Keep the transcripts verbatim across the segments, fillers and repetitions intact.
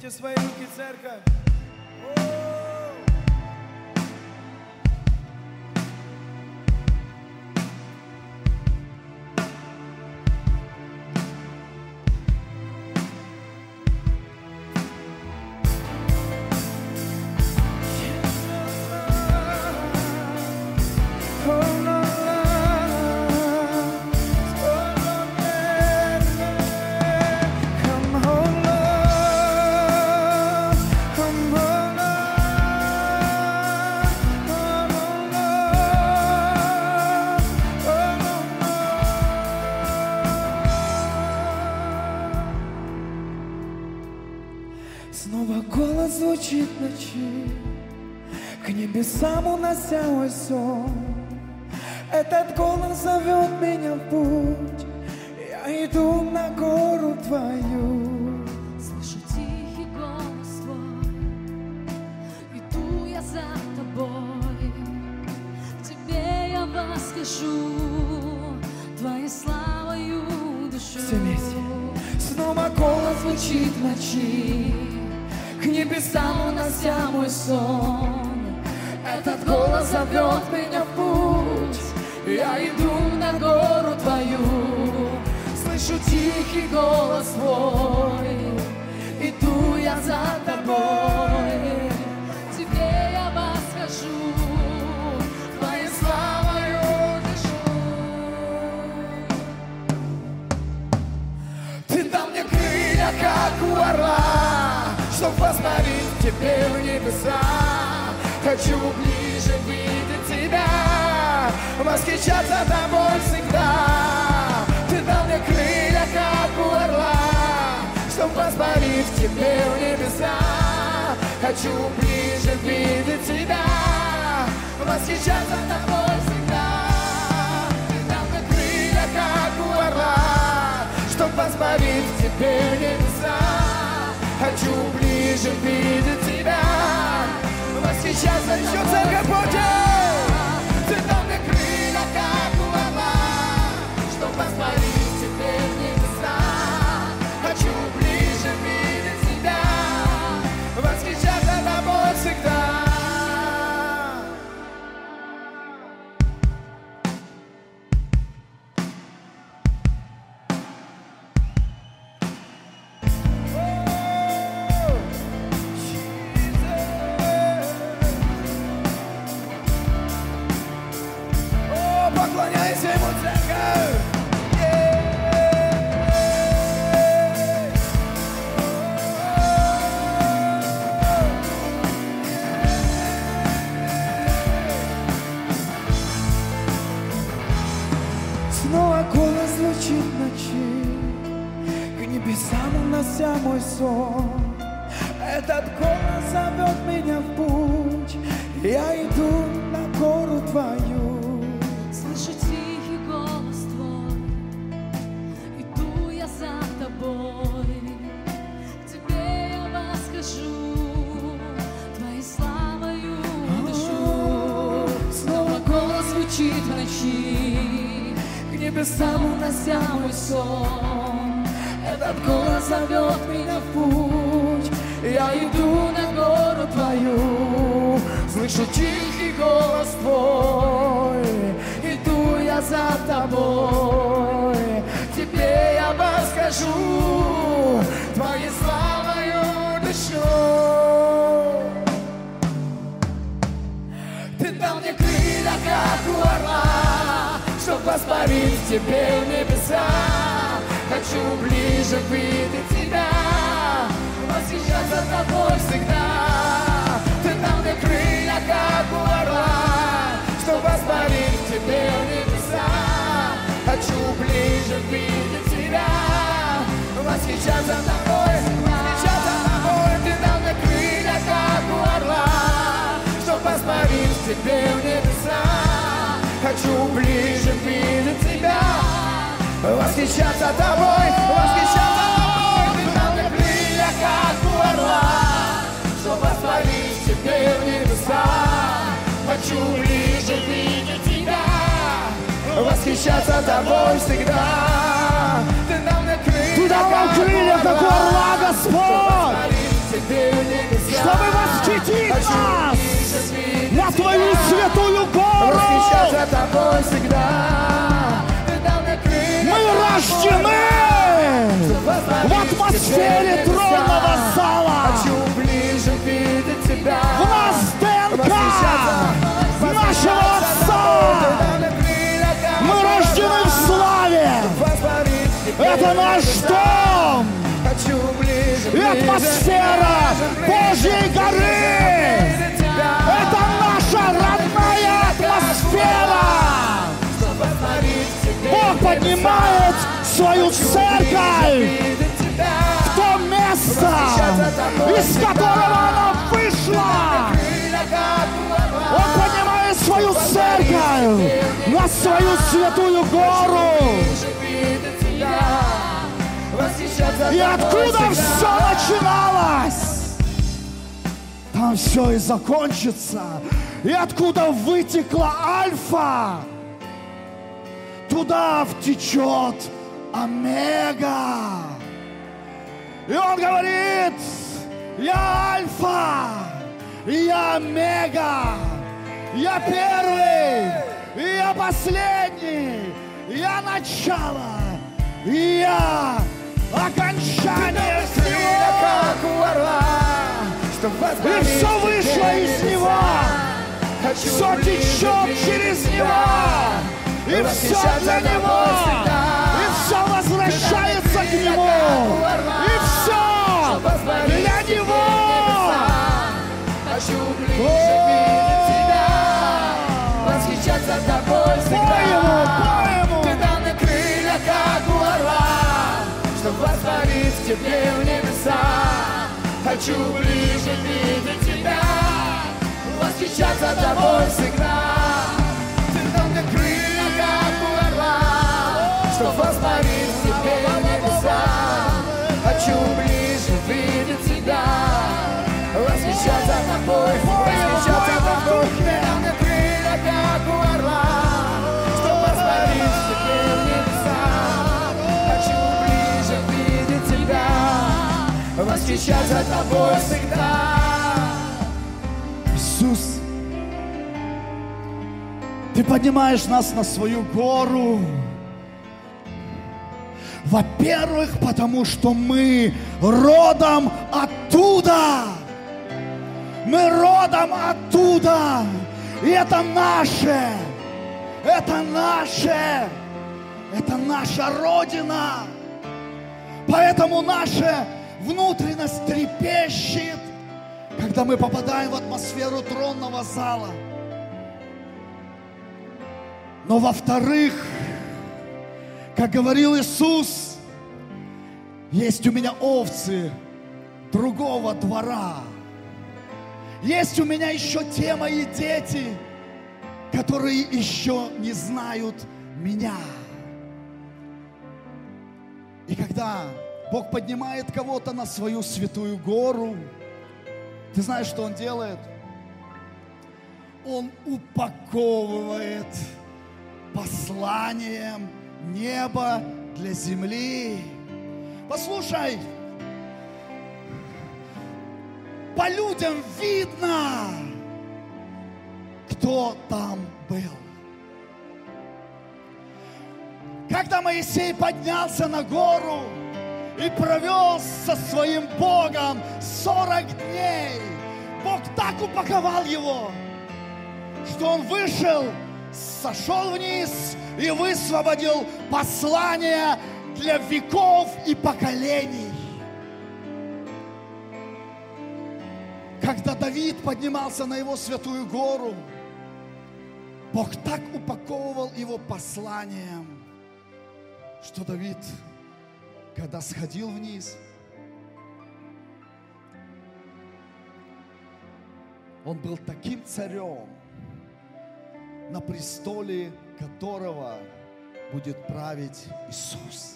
Поднимите свои руки, церковь. Снова голос звучит в ночи, к небесам унося мой сон. Этот голос зовет меня в путь, я иду на гору твою. Слышу тихий голос твой, иду я за тобой. К тебе я восхожу, твоей славою дышу. Все вместе. Снова голос звучит в ночи, к небесам унося мой сон. Этот голос зовет меня в путь, я иду на гору твою. Слышу тихий голос твой, иду я за тобой. К тебе я восхожу, твоей славою дышу. Ты дал мне крылья, как у орла, чтоб воспарить теперь в небеса. Хочу ближе видеть тебя, восхищаться тобой всегда. Ты дал мне крылья, как у орла, чтоб воспарить теперь в небеса. Хочу ближе видеть тебя, восхищаться тобой всегда. Ты дал мне крылья, как у орла, чтоб воспарить теперь в небеса. Хочу ближе видеть тебя, восхищаться еще церковь Божья. Ты дал мне крылья, как у орла, чтоб воспарить теперь в небеса. Хочу ближе видеть тебя, восхищаться тобой всегда. Поклоняйся ему, церковь! Снова голос звучит в ночи, к небесам унося мой сон. Этот голос зовет меня в путь, я иду на гору твою. слышу тихий голос твой, иду я за тобой. К тебе я восхожу, твоей славою дышу. Снова голос звучит в ночи, к небесам унося мой сон. Этот голос зовет меня в путь, я иду на гору твою. Слышу тихий голос твой, иду я за тобой. Тебе я восхожу, твоей славою дышу. Ты дал мне крылья, как у орла, чтоб воспарить теперь в небеса. Хочу ближе видеть тебя, восхищаться тобой всегда. Ты дал мне крылья, как у орла, чтоб воспарить теперь в небеса. Хочу ближе видеть тебя, восхищаться тобой, восхищаться тобой. Ты дал мне крылья, как у орла, чтоб воспарить теперь в небеса. Хочу ближе видеть тебя, восхищаться тобой, восхищаться тобой. Ты дал мне крылья, как у орла, чтоб воспарить теперь в небеса. Хочу ближе видеть тебя, восхищаться тобой всегда. Ты дал мне крылья, Ты дал нам крылья, как у орла, Господь! Летит нас на Твою святую гору. Восхищаться Тобой всегда. Ты дал мне крылья, Мы рождены в атмосфере тронного зала. хочу ближе видеть Тебя. В нас ДНК нашего Отца. Мы рождены в славе. Это наш дом. Хочу ближе И атмосфера Божьей горы. Это наша родная атмосфера. Бог поднимает свою церковь в то место, из которого она вышла. Он поднимает свою церковь на свою святую гору. И откуда все начиналось, там все и закончится. И откуда вытекла Альфа, туда втечет Омега. И он говорит: я Альфа, я Омега, я первый, и я последний, я начало, и я окончание всего. И все вышло из него, все течет через него, и все для него, и все возвращается к нему, и все для него. Хочу ближе видеть Тебя, восхищаться Тобой всегда. Ты дал мне крылья, как у орла, чтобы воспарить в Тебе в небеса. Хочу ближе видеть Тебя, восхищаться Тобой всегда. Ты дал мне крылья, как у орла, чтобы воспарить в Тебе в небеса. Хочу ближе видеть Тебя, восхищаться Тобой, восхищаться Тобой. Ты дал мне крылья, как у орла, чтобы воспарить в Тебе в небеса. Хочу ближе видеть Тебя, восхищаться Тобой всегда. Иисус, Ты поднимаешь нас на свою гору. Во-первых, потому что мы родом оттуда. Мы родом оттуда. И это наше. Это наше. Это наша Родина. Поэтому наша внутренность трепещет, когда мы попадаем в атмосферу тронного зала. Но во-вторых, как говорил Иисус, есть у меня овцы другого двора. Есть у меня еще те мои дети, которые еще не знают меня. И когда Бог поднимает кого-то на свою святую гору, ты знаешь, что Он делает? Он упаковывает посланием неба для земли. Послушай, по людям видно, кто там был. Когда Моисей поднялся на гору и провел со своим Богом сорок дней, Бог так упаковал его, что он вышел, сошел вниз и высвободил послание для веков и поколений. Когда Давид поднимался на его святую гору, Бог так упаковывал его посланием, что Давид, когда сходил вниз, он был таким царем, на престоле которого будет править Иисус.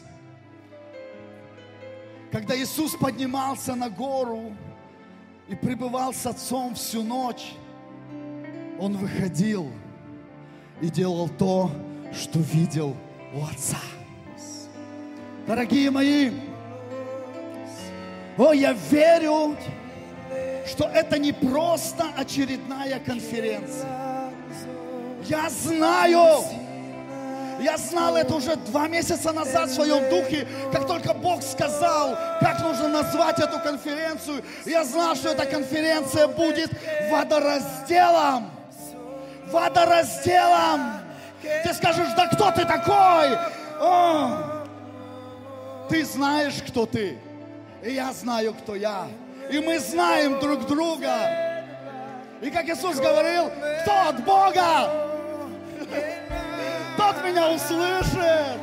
Когда Иисус поднимался на гору и пребывал с Отцом всю ночь, Он выходил и делал то, что видел у Отца. Дорогие мои, о, я верю, что это не просто очередная конференция. Я знаю, я знал это уже два месяца назад в своем духе, как только Бог сказал, как нужно назвать эту конференцию. Я знал, что эта конференция будет водоразделом. Водоразделом. Ты скажешь, да кто ты такой? О, ты знаешь, кто ты. И я знаю, кто я. И мы знаем друг друга. И как Иисус говорил, кто от Бога, тот меня услышит.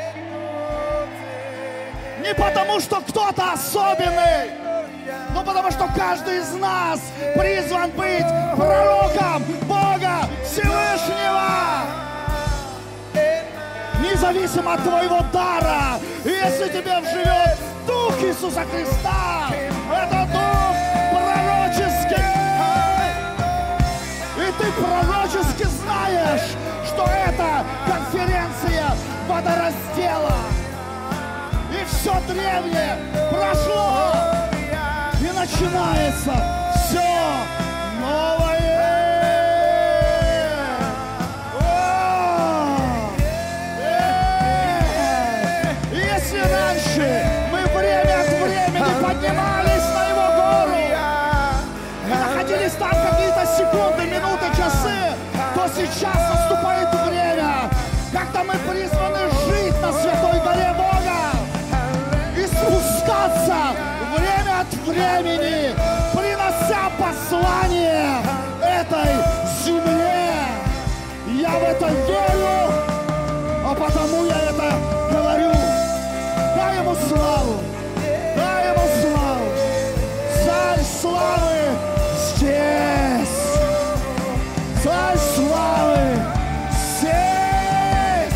Не потому, что кто-то особенный, но потому, что каждый из нас призван быть пророком Бога Всевышнего. Независимо от твоего дара, если тебе живет Дух Иисуса Христа, это Дух пророческий. И ты пророчески знаешь, что это конференция водораздела. И все древнее прошло. И начинается все новое. И если раньше мы время от времени поднимались на его гору и находились там какие-то секунды, минуты, часы, то сейчас наступает время, когда мы призваны жить на Святой горе Бога и спускаться время от времени, принося послание этой земле. Я в это верю, а потому я это говорю. Дай ему славу, дай ему славу. Царь славы здесь. Царь славы здесь.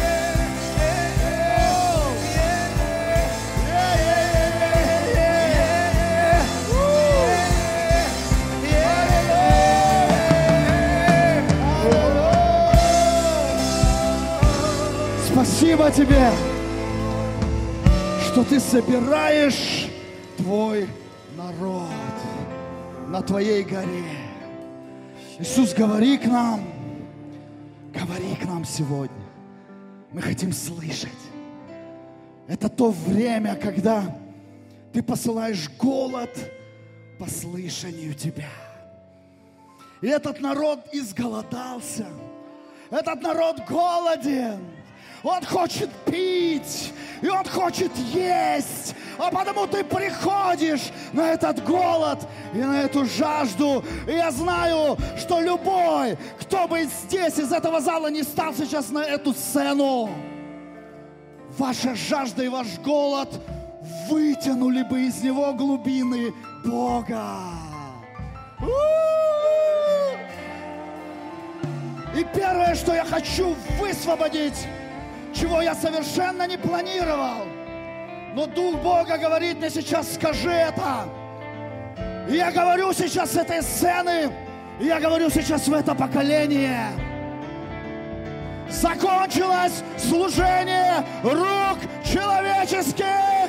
Спасибо тебе, что ты собираешь твой народ на твоей горе. Иисус, говори к нам, говори к нам сегодня. Мы хотим слышать. Это то время, когда ты посылаешь голод по слышанию тебя. И этот народ изголодался. Этот народ голоден. Он хочет пить, и он хочет есть. А потому ты приходишь на этот голод и на эту жажду. И я знаю, что любой, кто бы здесь, из этого зала, не стал сейчас на эту сцену, ваша жажда и ваш голод вытянули бы из него глубины Бога. И первое, что я хочу высвободить, чего я совершенно не планировал, но Дух Бога говорит мне сейчас: скажи это. И я говорю сейчас с этой сцены, и я говорю сейчас в это поколение. Закончилось служение рук человеческих.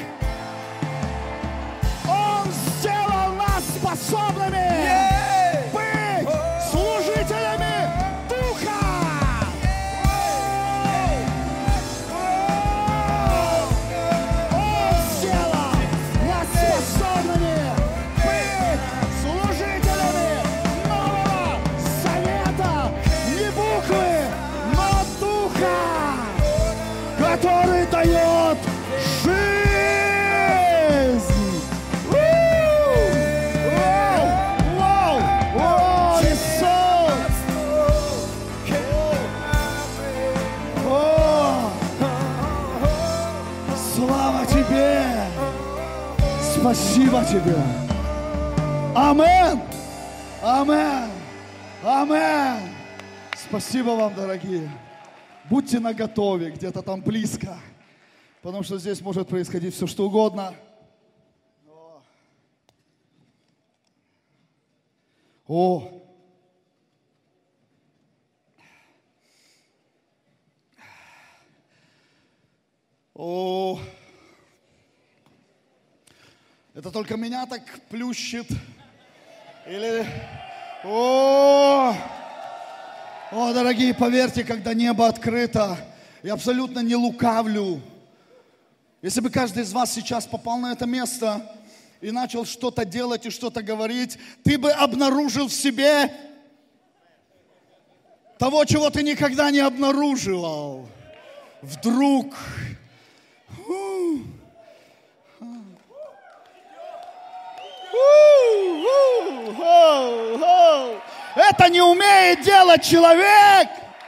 Он сделал нас способными быть служителями Духа. Он сделал нас способными быть служителями Нового Завета. Не буквы, но Духа, который дает жизнь. Вау! Вау! Иисус! О! Слава Тебе! Спасибо Тебе! Амин! Амин! Амин! Спасибо вам, дорогие! Будьте наготове, где-то там близко, потому что здесь может происходить все, что угодно. О! О! Это только меня так плющит. Или... О, О, дорогие, поверьте, когда небо открыто, я абсолютно не лукавлю. Если бы каждый из вас сейчас попал на это место и начал что-то делать и что-то говорить, ты бы обнаружил в себе того, чего ты никогда не обнаруживал. Вдруг. Это не умеет делать человек.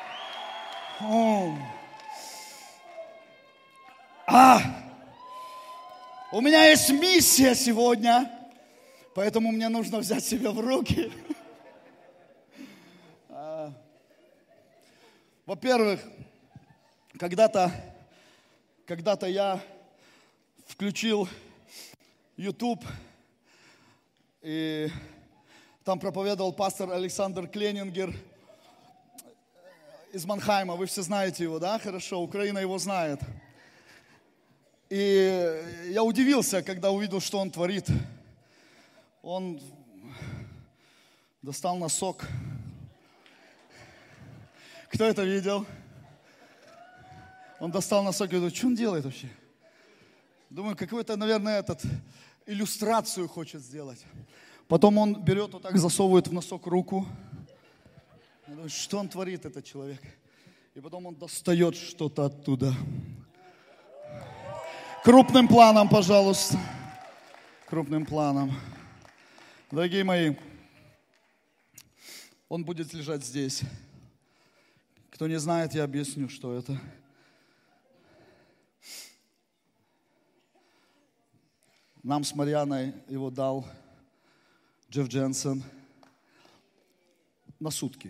А, у меня есть миссия сегодня, поэтому мне нужно взять себя в руки. Во-первых, когда-то, когда-то я включил YouTube, и там проповедовал пастор Александр Кленингер из Манхайма. Вы все знаете его, да? Хорошо, Украина его знает. И я удивился, когда увидел, что он творит. Он достал носок. Кто это видел? Он достал носок и говорит, что он делает вообще? Думаю, какую-то, наверное, этот, иллюстрацию хочет сделать. Потом он берет, вот так засовывает в носок руку. Я думаю, что он творит, этот человек? И потом он достает что-то оттуда. Крупным планом, пожалуйста. Крупным планом. Дорогие мои, он будет лежать здесь. Кто не знает, я объясню, что это. Нам с Марьяной его дал Джефф Дженсен на сутки.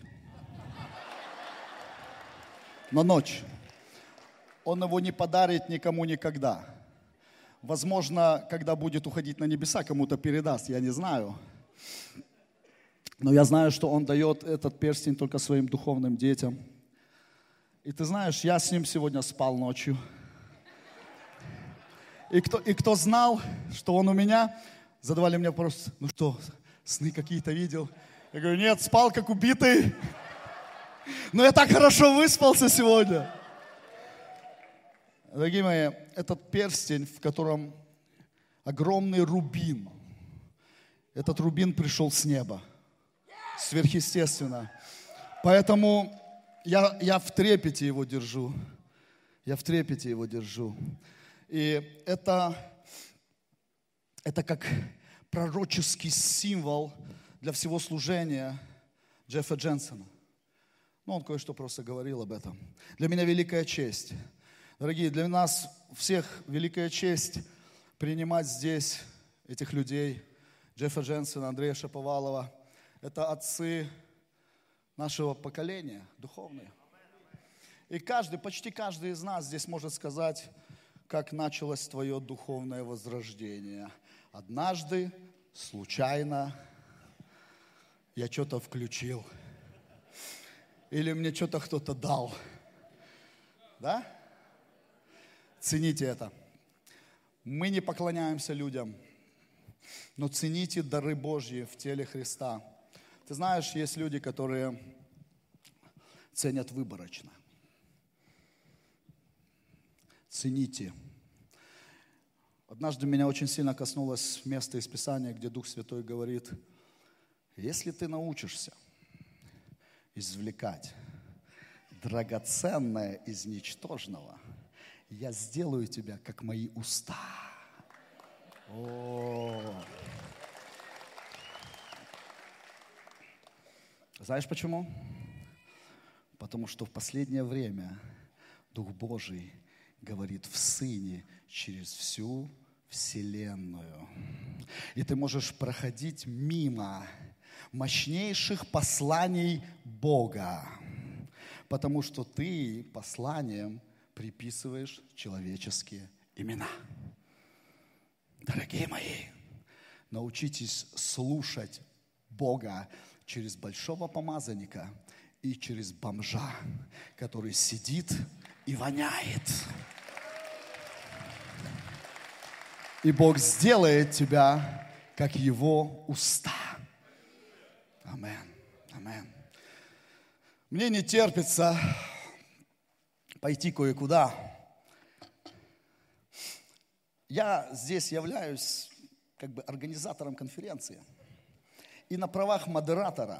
На ночь. Он его не подарит никому никогда. Возможно, когда будет уходить на небеса, кому-то передаст, я не знаю. Но я знаю, что он дает этот перстень только своим духовным детям. И ты знаешь, я с ним сегодня спал ночью. И кто, и кто знал, что он у меня, задавали мне вопрос, ну что, сны какие-то видел? Я говорю, нет, спал как убитый. Но я так хорошо выспался сегодня. Дорогие мои, этот перстень, в котором огромный рубин. Этот рубин пришел с неба. Сверхъестественно. Поэтому я, я в трепете его держу. Я в трепете его держу. И это, это как пророческий символ для всего служения Джеффа Дженсена. Ну, он кое-что просто говорил об этом. Для меня великая честь. Дорогие, для нас всех великая честь принимать здесь этих людей. Джеффа Дженсена, Андрея Шаповалова. Это отцы нашего поколения, духовные. И каждый, почти каждый из нас здесь может сказать, как началось твое духовное возрождение. Однажды, случайно, я что-то включил. Или мне что-то кто-то дал. Да? Цените это. Мы не поклоняемся людям, но цените дары Божьи в теле Христа. Ты знаешь, есть люди, которые ценят выборочно. Цените. Однажды меня очень сильно коснулось место из Писания, где Дух Святой говорит, если ты научишься извлекать драгоценное из ничтожного, я сделаю тебя, как мои уста. О. Знаешь почему? Потому что в последнее время Дух Божий говорит в Сыне через всю вселенную. И ты можешь проходить мимо мощнейших посланий Бога, потому что ты посланием приписываешь человеческие имена. Дорогие мои, научитесь слушать Бога через большого помазанника и через бомжа, который сидит и воняет. И Бог сделает тебя, как Его уста. Амен. Амен. Мне не терпится пойти кое-куда. Я здесь являюсь как бы организатором конференции. И на правах модератора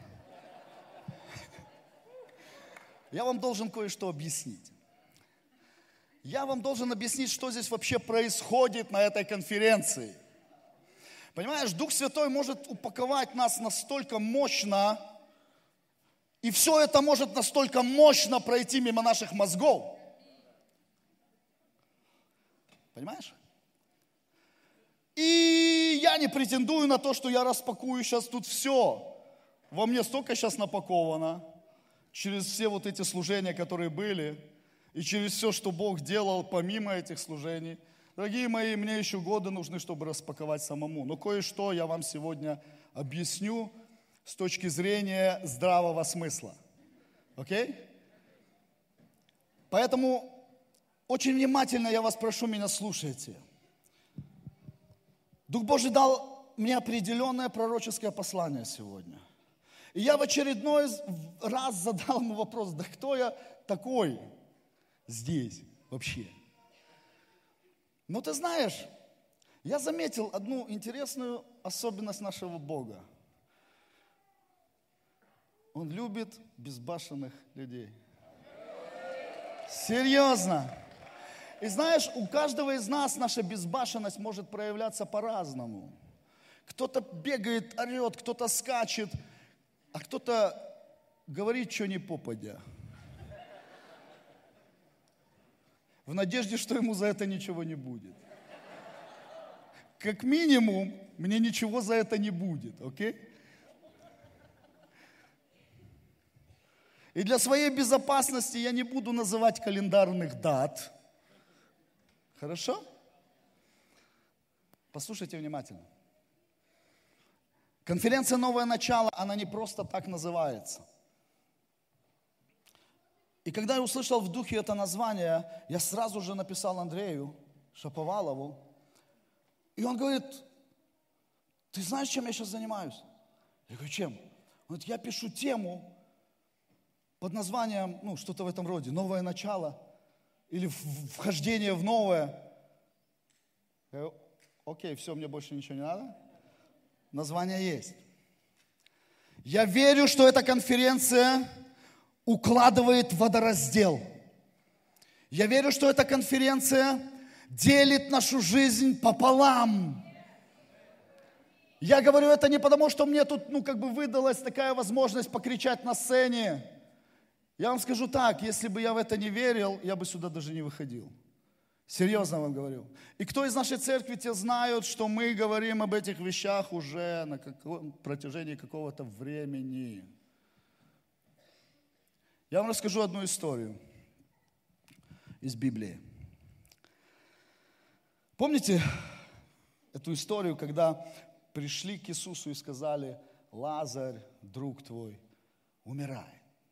я вам должен кое-что объяснить. Я вам должен объяснить, что здесь вообще происходит на этой конференции. Понимаешь, Дух Святой может упаковать нас настолько мощно, и все это может настолько мощно пройти мимо наших мозгов. Понимаешь? И я не претендую на то, что я распакую сейчас тут все. Во мне столько сейчас напаковано, через все вот эти служения, которые были, и через все, что Бог делал помимо этих служений. Дорогие мои, мне еще годы нужны, чтобы распаковать самому. Но кое-что я вам сегодня объясню с точки зрения здравого смысла. Окей? Поэтому очень внимательно я вас прошу, меня слушайте. Дух Божий дал мне определенное пророческое послание сегодня. И я в очередной раз задал ему вопрос, да кто я такой здесь вообще? Но ты знаешь, я заметил одну интересную особенность нашего Бога. Он любит безбашенных людей. Серьезно. И знаешь, у каждого из нас наша безбашенность может проявляться по-разному. Кто-то бегает, орет, кто-то скачет, а кто-то говорит, что не попадя. В надежде, что ему за это ничего не будет. Как минимум, мне ничего за это не будет, окей? И для своей безопасности я не буду называть календарных дат. Хорошо? Послушайте внимательно. Конференция «Новое начало», она не просто так называется. И когда я услышал в духе это название, я сразу же написал Андрею Шаповалову. И он говорит, ты знаешь, чем я сейчас занимаюсь? Я говорю, чем? Он говорит, я пишу тему под названием, ну, что-то в этом роде, «Новое начало» или «Вхождение в новое». Я говорю, окей, все, мне больше ничего не надо. Название есть. Я верю, что эта конференция укладывает водораздел. Я верю, что эта конференция делит нашу жизнь пополам. Я говорю это не потому, что мне тут, ну, как бы выдалась такая возможность покричать на сцене. Я вам скажу так, если бы я в это не верил, я бы сюда даже не выходил. Серьезно вам говорю. И кто из нашей церкви, те знают, что мы говорим об этих вещах уже на каком, протяжении какого-то времени. Я вам расскажу одну историю из Библии. Помните эту историю, когда пришли к Иисусу и сказали, Лазарь, друг твой, умирает.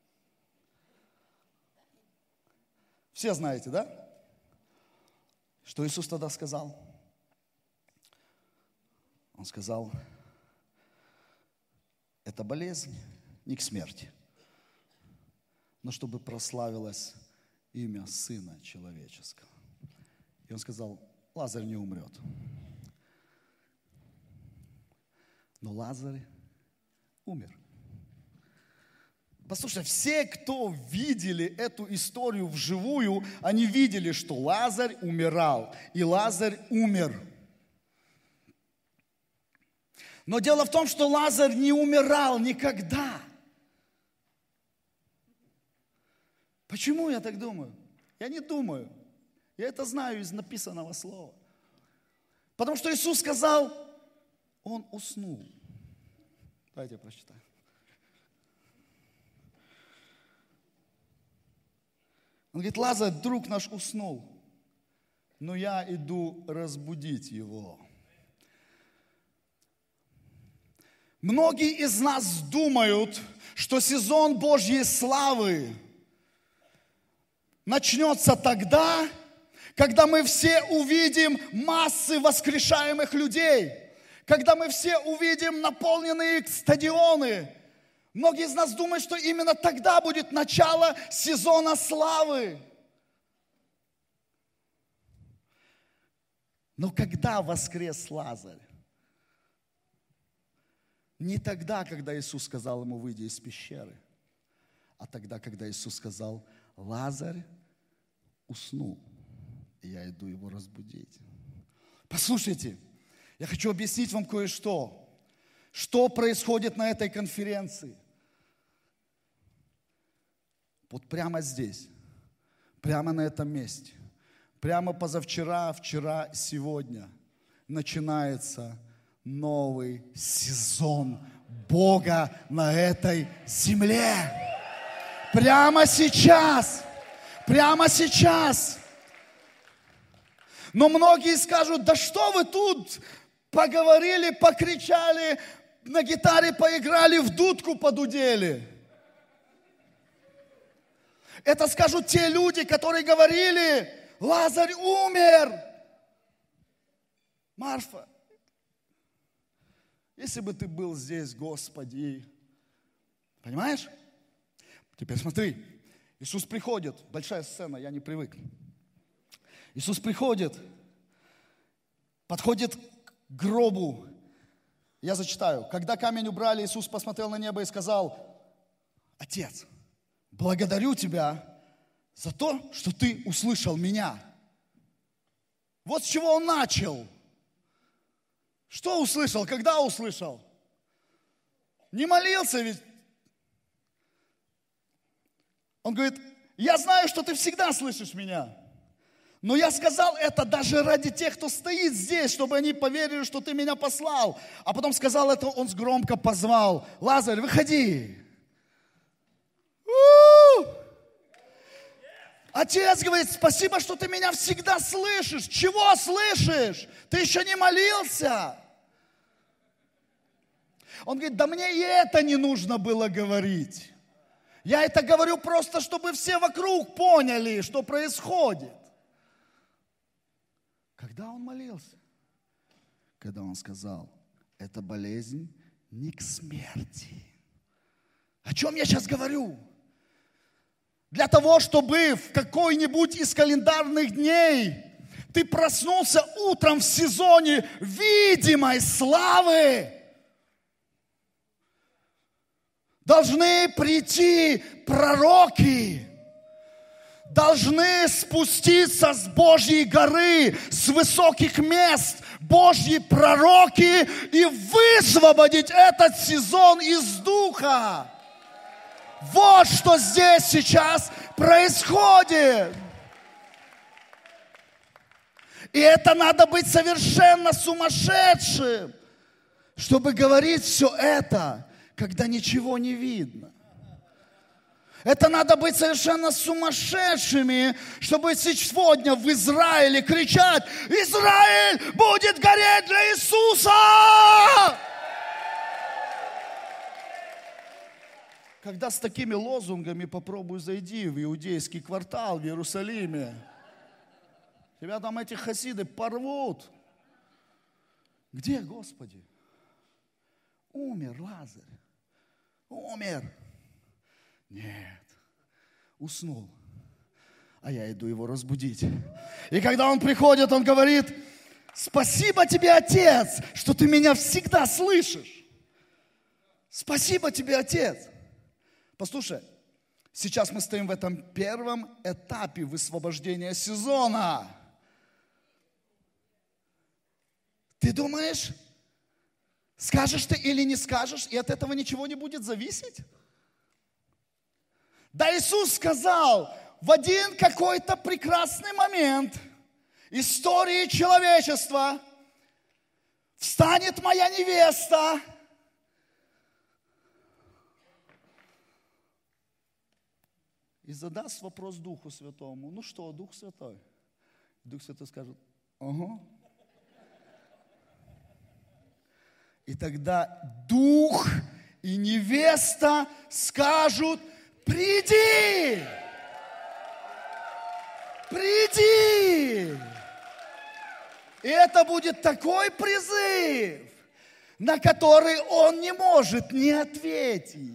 Все знаете, да? Что Иисус тогда сказал? Он сказал, это болезнь не к смерти, но чтобы прославилось имя Сына Человеческого. И он сказал, Лазарь не умрет. Но Лазарь умер. Послушай, все, кто видели эту историю вживую, они видели, что Лазарь умирал, и Лазарь умер. Но дело в том, что Лазарь не умирал никогда. Почему я так думаю? Я не думаю. Я это знаю из написанного слова. Потому что Иисус сказал, он уснул. Давайте я прочитаю. Он говорит, Лазарь, друг наш, уснул, но я иду разбудить его. Многие из нас думают, что сезон Божьей славы начнется тогда, когда мы все увидим массы воскрешаемых людей, когда мы все увидим наполненные стадионы, многие из нас думают, что именно тогда будет начало сезона славы. Но когда воскрес Лазарь? Не тогда, когда Иисус сказал ему, выйди из пещеры, а тогда, когда Иисус сказал, Лазарь уснул, и я иду его разбудить. Послушайте, я хочу объяснить вам кое-что. Что происходит на этой конференции? Вот прямо здесь, прямо на этом месте, прямо позавчера, вчера, сегодня начинается новый сезон Бога на этой земле. Прямо сейчас, прямо сейчас. Но многие скажут, да что вы тут поговорили, покричали, на гитаре поиграли, в дудку подудели. Это скажут те люди, которые говорили, Лазарь умер. Марфа, если бы ты был здесь, Господи. Понимаешь? Теперь смотри, Иисус приходит, большая сцена, я не привык. Иисус приходит, подходит к гробу. Я зачитаю. Когда камень убрали, Иисус посмотрел на небо и сказал, Отец, благодарю Тебя за то, что Ты услышал меня. Вот с чего Он начал. Что услышал? Когда услышал? Не молился ведь. Он говорит, я знаю, что Ты всегда слышишь меня. Но я сказал это даже ради тех, кто стоит здесь, чтобы они поверили, что Ты меня послал. А потом сказал это, Он громко позвал. Лазарь, выходи. У-у-у! Отец говорит, спасибо, что Ты меня всегда слышишь. Чего слышишь? Ты еще не молился. Он говорит, да мне и это не нужно было говорить. Я это говорю просто, чтобы все вокруг поняли, что происходит. Когда он молился? Когда он сказал, эта болезнь не к смерти. О чем я сейчас говорю? Для того, чтобы в какой-нибудь из календарных дней ты проснулся утром в сезоне видимой славы, должны прийти пророки, должны спуститься с Божьей горы, с высоких мест Божьи пророки и высвободить этот сезон из духа. Вот что здесь сейчас происходит. И это надо быть совершенно сумасшедшим, чтобы говорить все это, когда ничего не видно. Это надо быть совершенно сумасшедшими, чтобы сегодня в Израиле кричать: Израиль будет гореть для Иисуса! Когда с такими лозунгами попробуй зайди в иудейский квартал в Иерусалиме, тебя там эти хасиды порвут. Где, Господи? Умер Лазарь. Умер. Нет, уснул. А я иду его разбудить. И когда он приходит, он говорит: спасибо тебе, Отец, что ты меня всегда слышишь. Спасибо тебе, Отец. Послушай, сейчас мы стоим в этом первом этапе высвобождения сезона. Ты думаешь, скажешь ты или не скажешь, и от этого ничего не будет зависеть? Да Иисус сказал, в один какой-то прекрасный момент истории человечества встанет моя невеста и задаст вопрос Духу Святому. Ну что, Дух Святой? Дух Святой скажет: ага. И тогда Дух и невеста скажут: приди! Приди! И это будет такой призыв, на который он не может не ответить.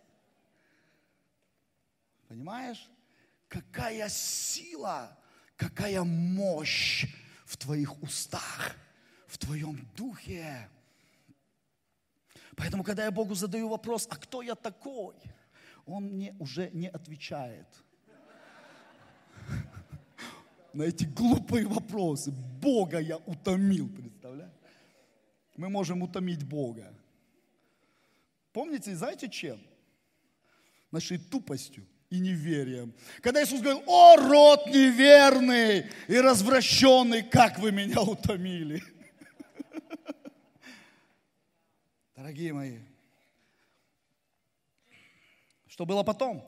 Понимаешь? Какая сила, какая мощь в твоих устах, в твоем духе. Поэтому, когда я Богу задаю вопрос, а кто я такой? Он мне уже не отвечает на эти глупые вопросы. Бога я утомил, представляешь? Мы можем утомить Бога. Помните, знаете чем? Нашей тупостью и неверием. Когда Иисус говорил: о, род неверный и развращенный, как вы меня утомили. Дорогие мои, что было потом?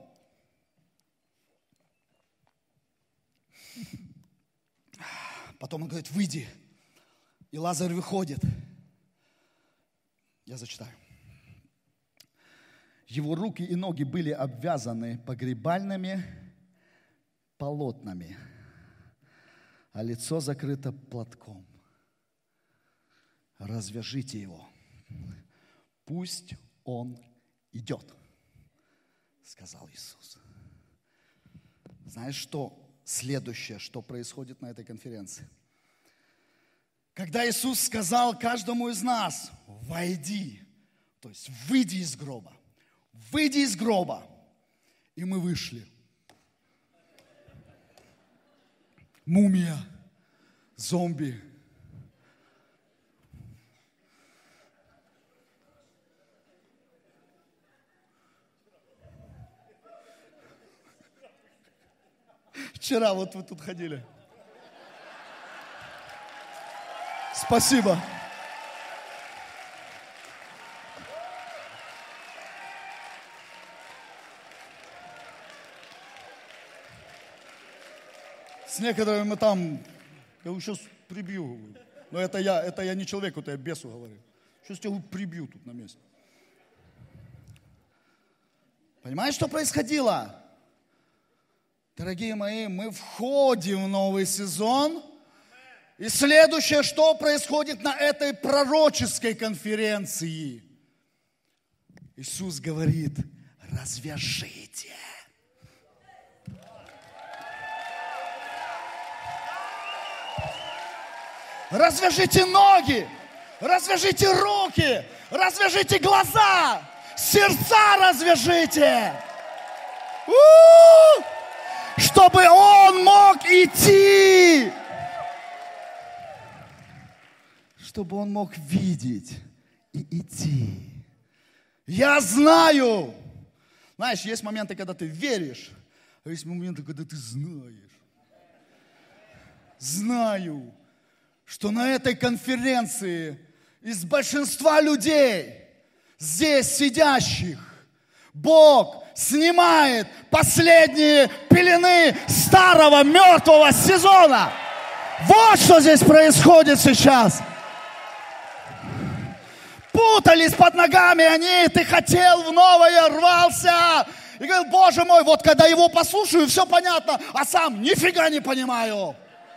Потом он говорит: выйди. И Лазарь выходит. Я зачитаю. Его руки и ноги были обвязаны погребальными полотнами, а лицо закрыто платком. Развяжите его. Пусть он идет, сказал Иисус. Знаешь, что следующее, что происходит на этой конференции? Когда Иисус сказал каждому из нас: войди, то есть выйди из гроба, выйди из гроба, и мы вышли. Мумия, зомби. Вчера вот вы тут ходили. Спасибо. С некоторыми мы там, я его сейчас прибью. Но это я, это я не человеку, это я бесу говорю. Сейчас тебя прибью тут на месте. Понимаешь, что происходило? Дорогие мои, мы входим в новый сезон. И следующее, что происходит на этой пророческой конференции? Иисус говорит: развяжите. Развяжите ноги, развяжите руки, развяжите глаза, сердца развяжите. У-у-у! Чтобы он мог идти. Чтобы он мог видеть и идти. Я знаю. Знаешь, есть моменты, когда ты веришь, а есть моменты, когда ты знаешь. Знаю, что на этой конференции из большинства людей, здесь сидящих, Бог снимает последние пелены старого мертвого сезона. Вот что здесь происходит сейчас. Путались под ногами они, ты хотел в новое, рвался. И говорил: Боже мой, вот когда его послушаю, все понятно, а сам нифига не понимаю.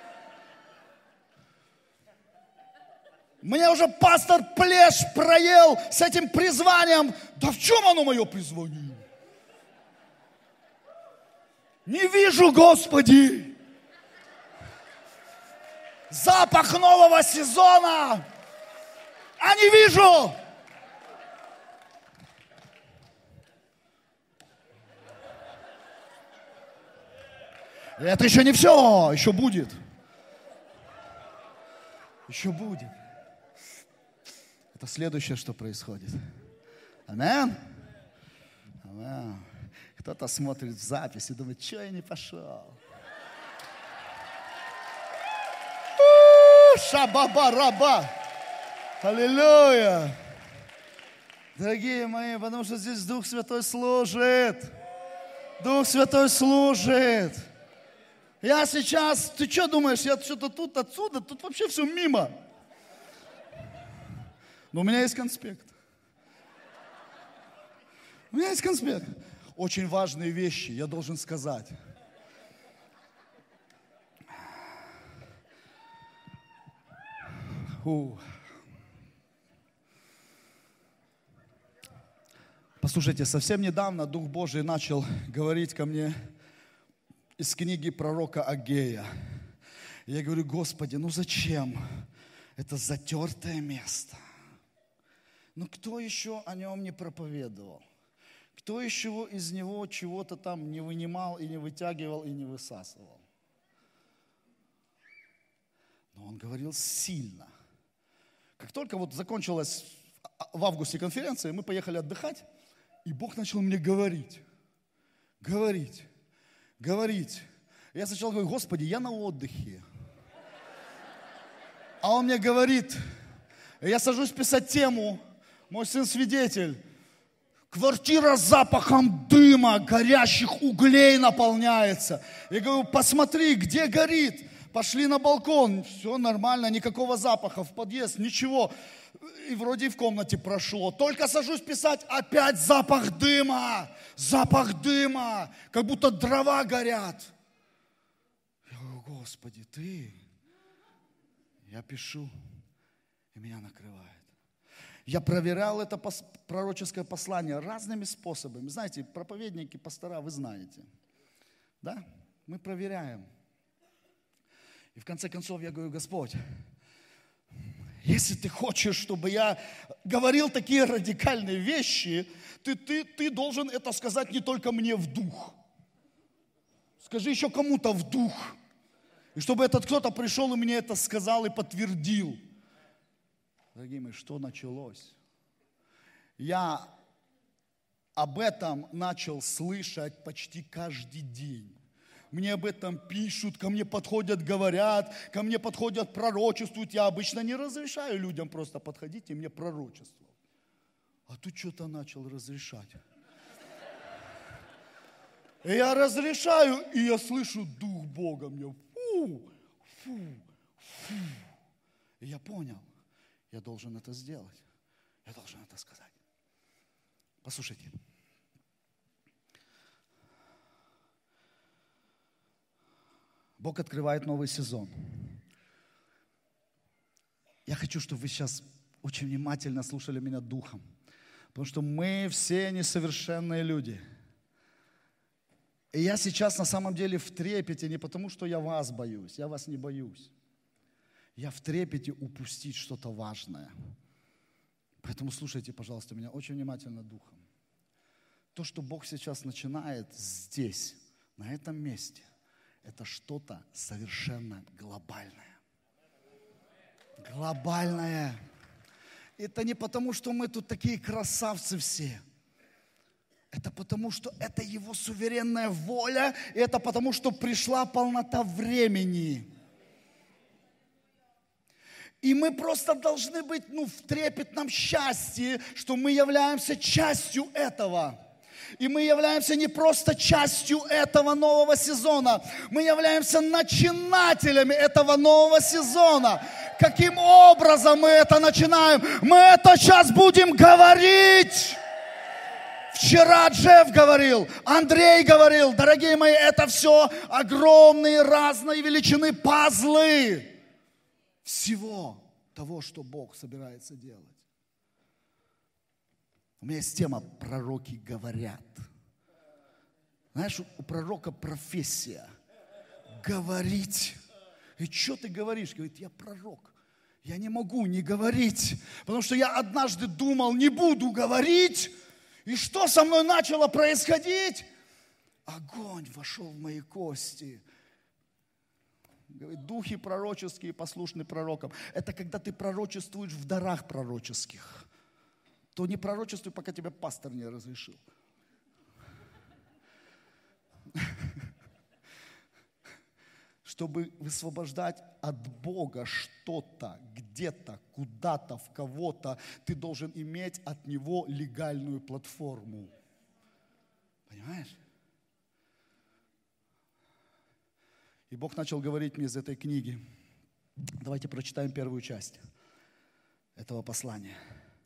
Мне уже пастор плешь проел с этим призванием. Да в чем оно, мое призвание? Не вижу, Господи. Запах нового сезона. А не вижу. Это еще не все, еще будет. Еще будет. Это следующее, что происходит. Амин. Амин. Кто-то смотрит в запись и думает: что я не пошел? Шаба-ба-раба. Аллилуйя. Дорогие мои, потому что здесь Дух Святой служит. Дух Святой служит. Я сейчас, ты что думаешь, я что-то тут, отсюда, тут вообще все мимо. Но у меня есть конспект. У меня есть конспект. Очень важные вещи я должен сказать. Фу. Послушайте, совсем недавно Дух Божий начал говорить ко мне из книги пророка Агея. Я говорю: Господи, ну зачем? Это затертое место. Ну кто еще о нем не проповедовал? Кто еще из него чего-то там не вынимал и не вытягивал и не высасывал? Но он говорил сильно. Как только вот закончилась в августе конференция, мы поехали отдыхать, и Бог начал мне говорить, говорить, говорить. Я сначала говорю: Господи, я на отдыхе. А он мне говорит, я сажусь писать тему, мой сын свидетель, квартира с запахом дыма, горящих углей наполняется. Я говорю: посмотри, где горит. Пошли на балкон, все нормально, никакого запаха, в подъезд, ничего. И вроде и в комнате прошло. Только сажусь писать, опять запах дыма, запах дыма, как будто дрова горят. Я говорю: Господи, Ты. Я пишу, и меня накрывает. Я проверял это пророческое послание разными способами. Знаете, проповедники, пастора, вы знаете. Да? Мы проверяем. И в конце концов я говорю: Господь, если Ты хочешь, чтобы я говорил такие радикальные вещи, ты, ты, ты должен это сказать не только мне в дух. Скажи еще кому-то в дух. И чтобы этот кто-то пришел и мне это сказал и подтвердил. Дорогие мои, что началось? Я об этом начал слышать почти каждый день. Мне об этом пишут, ко мне подходят, говорят, ко мне подходят, пророчествуют. Я обычно не разрешаю людям просто подходить и мне пророчествовать. А тут что-то начал разрешать. И я разрешаю, и я слышу Дух Бога мне. Фу, фу, фу. И я понял, я должен это сделать. Я должен это сказать. Послушайте. Бог открывает новый сезон. Я хочу, чтобы вы сейчас очень внимательно слушали меня духом. Потому что мы все несовершенные люди. И я сейчас на самом деле в трепете не потому, что я вас боюсь. Я вас не боюсь. Я в трепете упустить что-то важное. Поэтому слушайте, пожалуйста, меня очень внимательно духом. То, что Бог сейчас начинает здесь, на этом месте, это что-то совершенно глобальное. Глобальное. Это не потому, что мы тут такие красавцы все. Это потому, что это Его суверенная воля. И это потому, что пришла полнота времени. И мы просто должны быть ну, в трепетном счастье, что мы являемся частью этого. И мы являемся не просто частью этого нового сезона, мы являемся начинателями этого нового сезона. Каким образом мы это начинаем? Мы это сейчас будем говорить. Вчера Джефф говорил, Андрей говорил, дорогие мои, это все огромные разные величины пазлы всего того, что Бог собирается делать. У меня есть тема «Пророки говорят». Знаешь, у пророка профессия – говорить. И что ты говоришь? Говорит, я пророк. Я не могу не говорить, потому что я однажды думал, не буду говорить. И что со мной начало происходить? Огонь вошел в мои кости. Говорит, духи пророческие послушны пророкам. Это когда ты пророчествуешь в дарах пророческих. То не пророчествуй, пока тебя пастор не разрешил. Чтобы высвобождать от Бога что-то, где-то, куда-то, в кого-то, ты должен иметь от Него легальную платформу. Понимаешь? И Бог начал говорить мне из этой книги. Давайте прочитаем первую часть этого послания.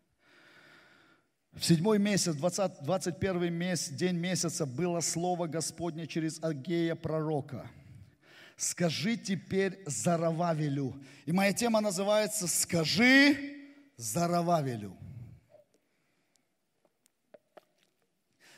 В седьмой месяц, двадцать первый месяц, день месяца, было слово Господне через Агея пророка. Скажи теперь Зоровавелю. И моя тема называется «Скажи Зоровавелю».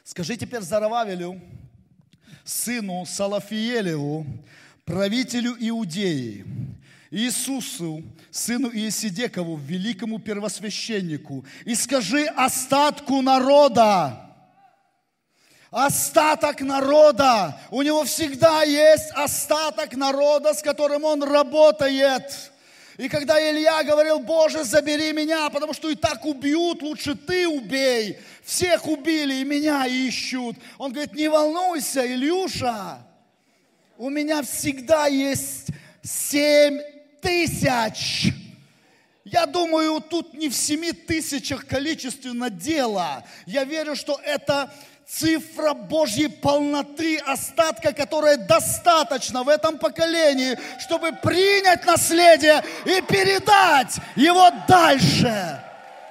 Скажи теперь Зарававелю, сыну Салафиелеву, правителю Иудеи, Иисусу, сыну Иесидекову, великому первосвященнику, и скажи остатку народа, остаток народа, у него всегда есть остаток народа, с которым он работает. И когда Илья говорил: Боже, забери меня, потому что и так убьют, лучше ты убей. Всех убили, и меня ищут. Он говорит: не волнуйся, Илюша, у меня всегда есть семь тысяч. Я думаю, тут не в семи тысячах количественно дело. Я верю, что это цифра Божьей полноты, остатка, которая достаточно в этом поколении, чтобы принять наследие и передать его дальше.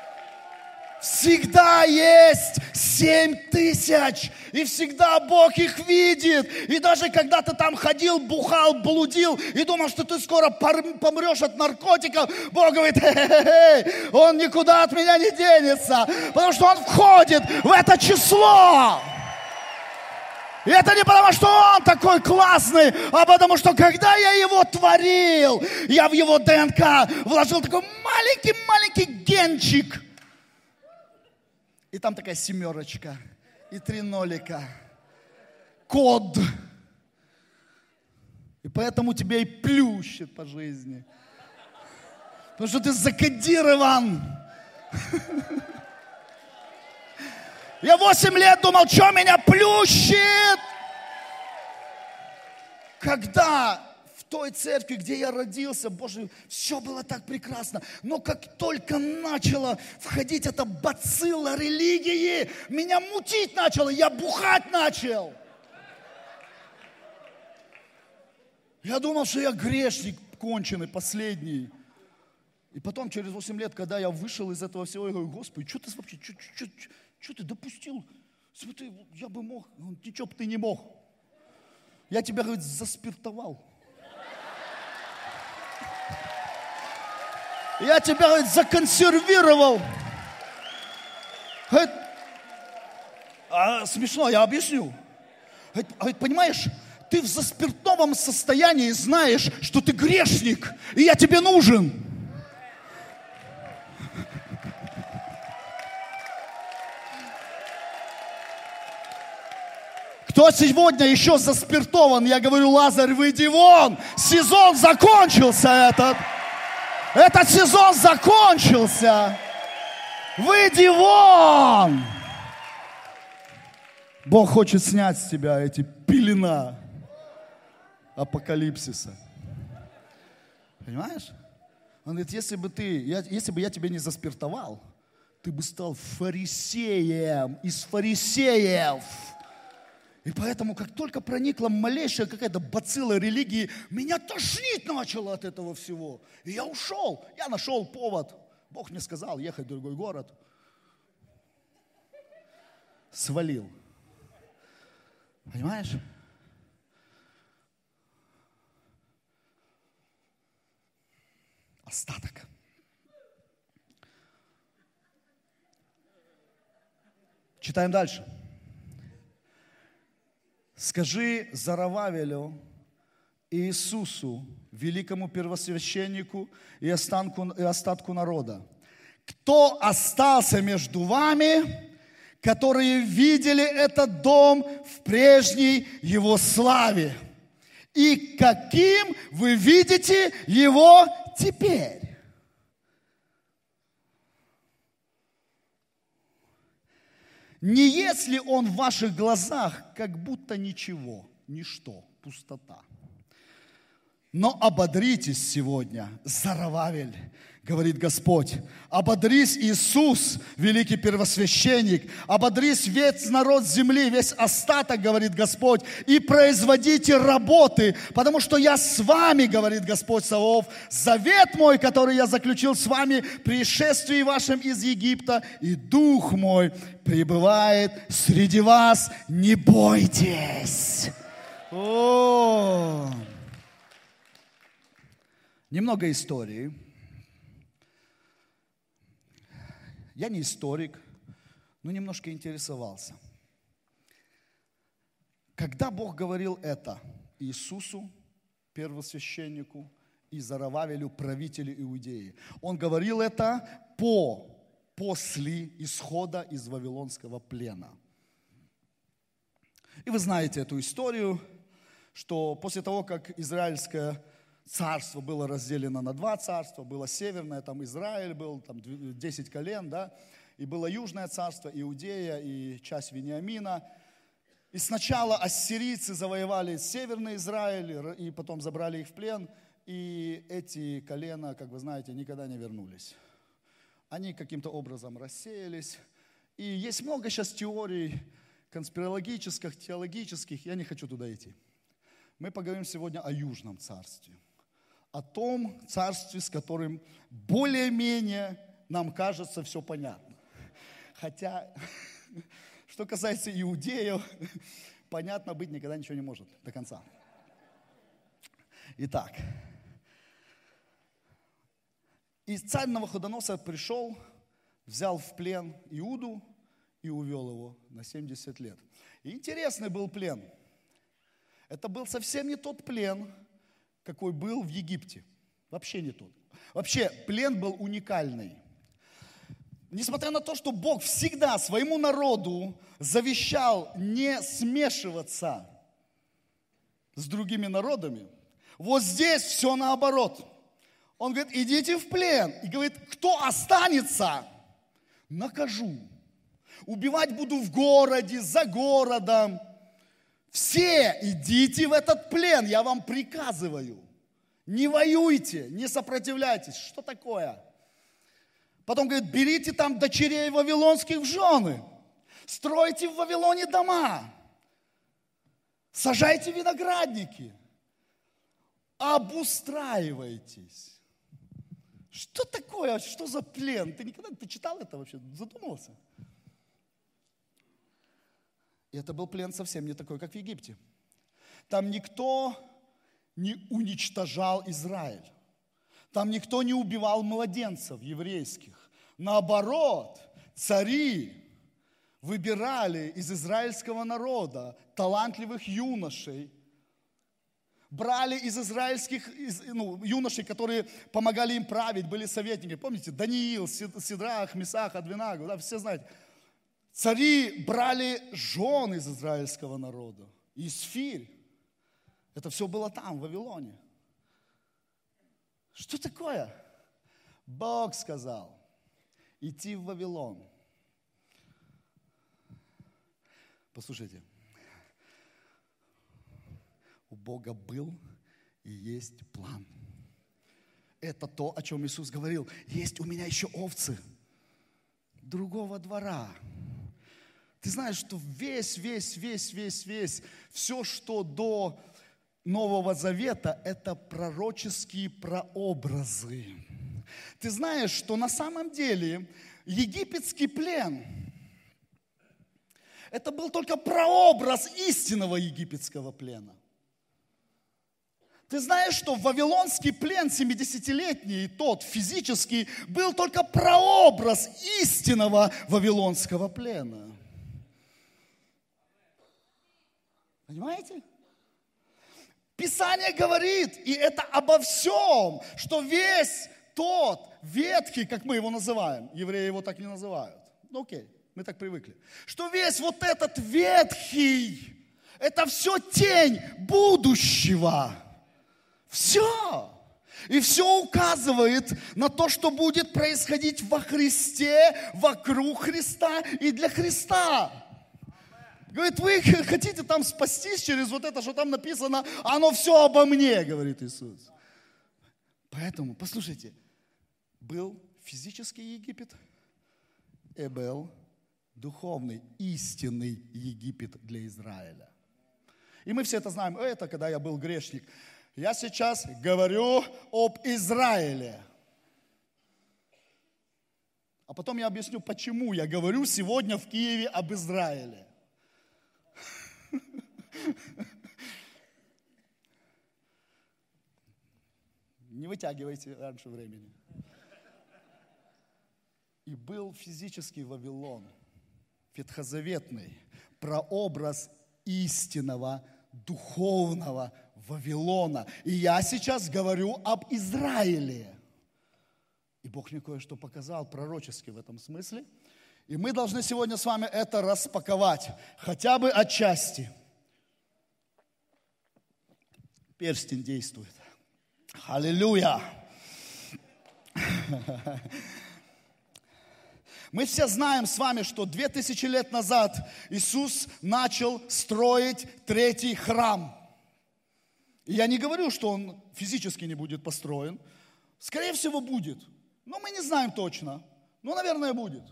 Всегда есть семь тысяч, и всегда Бог их видит. И даже когда ты там ходил, бухал, блудил, и думал, что ты скоро помрешь от наркотиков, Бог говорит: хе-хе-хе, он никуда от меня не денется, потому что он входит в это число. И это не потому, что он такой классный, а потому что когда я его творил, я в его ДНК вложил такой маленький-маленький генчик. И там такая семерочка, и три нолика. Код. И поэтому тебя и плющит по жизни. Потому что ты закодирован. Я восемь лет думал, что меня плющит. Когда в той церкви, где я родился, Боже, все было так прекрасно. Но как только начала входить эта бацилла религии, меня мутить начало, я бухать начал. Я думал, что я грешник конченый, последний. И потом, через восемь лет, когда я вышел из этого всего, я говорю: Господи, что ты вообще, что, что, что ты допустил? Смотри, я бы мог. Он: ничего бы ты не мог. Я тебя, говорит, заспиртовал. Я тебя, говорит, законсервировал. Говорит, а, смешно, я объясню. Говорит, говорит, понимаешь, ты в заспиртовом состоянии знаешь, что ты грешник, и я тебе нужен. Кто сегодня еще заспиртован? Я говорю: Лазарь, выйди вон. Сезон закончился этот. Этот сезон закончился. Выйди вон. Бог хочет снять с тебя эти пелена апокалипсиса. Понимаешь? Он говорит: если бы ты, я, если бы я тебя не заспиртовал, ты бы стал фарисеем из фарисеев. И поэтому, как только проникла малейшая какая-то бацилла религии, меня тошнить начало от этого всего. И я ушел. Я нашел повод. Бог мне сказал ехать в другой город. Свалил. Понимаешь? Остаток. Читаем дальше. Скажи Зарававелю, Иисусу, великому первосвященнику и остатку, и остатку народа: кто остался между вами, которые видели этот дом в прежней его славе, и каким вы видите его теперь? Не есть ли он в ваших глазах, как будто ничего, ничто, пустота? Но ободритесь сегодня, Зарававель, говорит Господь. Ободрись, Иисус, великий первосвященник. Ободрись весь народ земли, весь остаток, говорит Господь. И производите работы, потому что я с вами, говорит Господь Саваоф. Завет мой, который я заключил с вами при исшествии вашем из Египта, и Дух мой пребывает среди вас. Не бойтесь. О! Немного истории. Я не историк, но немножко интересовался. Когда Бог говорил это Иисусу, первосвященнику, и Зарававелю, правителю Иудеи, Он говорил это по, после исхода из Вавилонского плена. И вы знаете эту историю, что после того, как Израильское царство было разделено на два царства, было северное, там Израиль был, там десять колен, да, и было южное царство, Иудея и часть Вениамина. И сначала ассирийцы завоевали северный Израиль, и потом забрали их в плен, и эти колена, как вы знаете, никогда не вернулись. Они каким-то образом рассеялись. И есть много сейчас теорий конспирологических, теологических, я не хочу туда идти. Мы поговорим сегодня о Южном царстве. О том царстве, с которым более-менее нам кажется все понятно. Хотя, что касается иудеев, понятно быть никогда ничего не может до конца. Итак, и царь Навуходоносор пришел, взял в плен Иуду и увел его на семьдесят лет. И интересный был плен. Это был совсем не тот плен, какой был в Египте. Вообще не тот. Вообще, плен был уникальный. Несмотря на то, что Бог всегда своему народу завещал не смешиваться с другими народами, вот здесь все наоборот. Он говорит, идите в плен. И говорит, кто останется, накажу. Убивать буду в городе, за городом. Все идите в этот плен, я вам приказываю. Не воюйте, не сопротивляйтесь. Что такое? Потом говорит, берите там дочерей вавилонских в жены. Стройте в Вавилоне дома. Сажайте виноградники. Обустраивайтесь. Что такое? Что за плен? Ты никогда ты читал это вообще? Задумывался? И это был плен совсем не такой, как в Египте. Там никто не уничтожал Израиль. Там никто не убивал младенцев еврейских. Наоборот, цари выбирали из израильского народа талантливых юношей, брали из израильских из, ну, юношей, которые помогали им править, были советники. Помните, Даниил, Сидрах, Месах, Адвенагу, да, все знаете. Цари брали жен из израильского народа, из Фирь. Это все было там, в Вавилоне. Что такое? Бог сказал, идти в Вавилон. Послушайте, у Бога был и есть план. Это то, о чем Иисус говорил. Есть у меня еще овцы другого двора. Ты знаешь, что весь, весь, весь, весь, весь, все, что до Нового Завета, это пророческие прообразы. Ты знаешь, что на самом деле египетский плен, это был только прообраз истинного египетского плена. Ты знаешь, что вавилонский плен семидесятилетний, тот физический, был только прообраз истинного вавилонского плена. Понимаете? Писание говорит, и это обо всем, что весь тот ветхий, как мы его называем, евреи его так не называют, ну окей, мы так привыкли, что весь вот этот ветхий, это все тень будущего. Все. И все указывает на то, что будет происходить во Христе, вокруг Христа и для Христа. Говорит, вы хотите там спастись через вот это, что там написано, оно все обо мне, говорит Иисус. Поэтому, послушайте, был физический Египет и был духовный, истинный Египет для Израиля. И мы все это знаем. Это когда я был грешник. Я сейчас говорю об Израиле. А потом я объясню, почему я говорю сегодня в Киеве об Израиле. Не вытягивайте раньше времени. И был физический Вавилон, ветхозаветный, прообраз истинного духовного Вавилона. И я сейчас говорю об Израиле. И Бог мне кое-что показал пророчески в этом смысле. И мы должны сегодня с вами это распаковать, хотя бы отчасти. Перстень действует. Аллилуйя! Мы все знаем с вами, что две тысячи лет назад Иисус начал строить третий храм. И я не говорю, что он физически не будет построен. Скорее всего, будет. Но мы не знаем точно. Но, наверное, будет.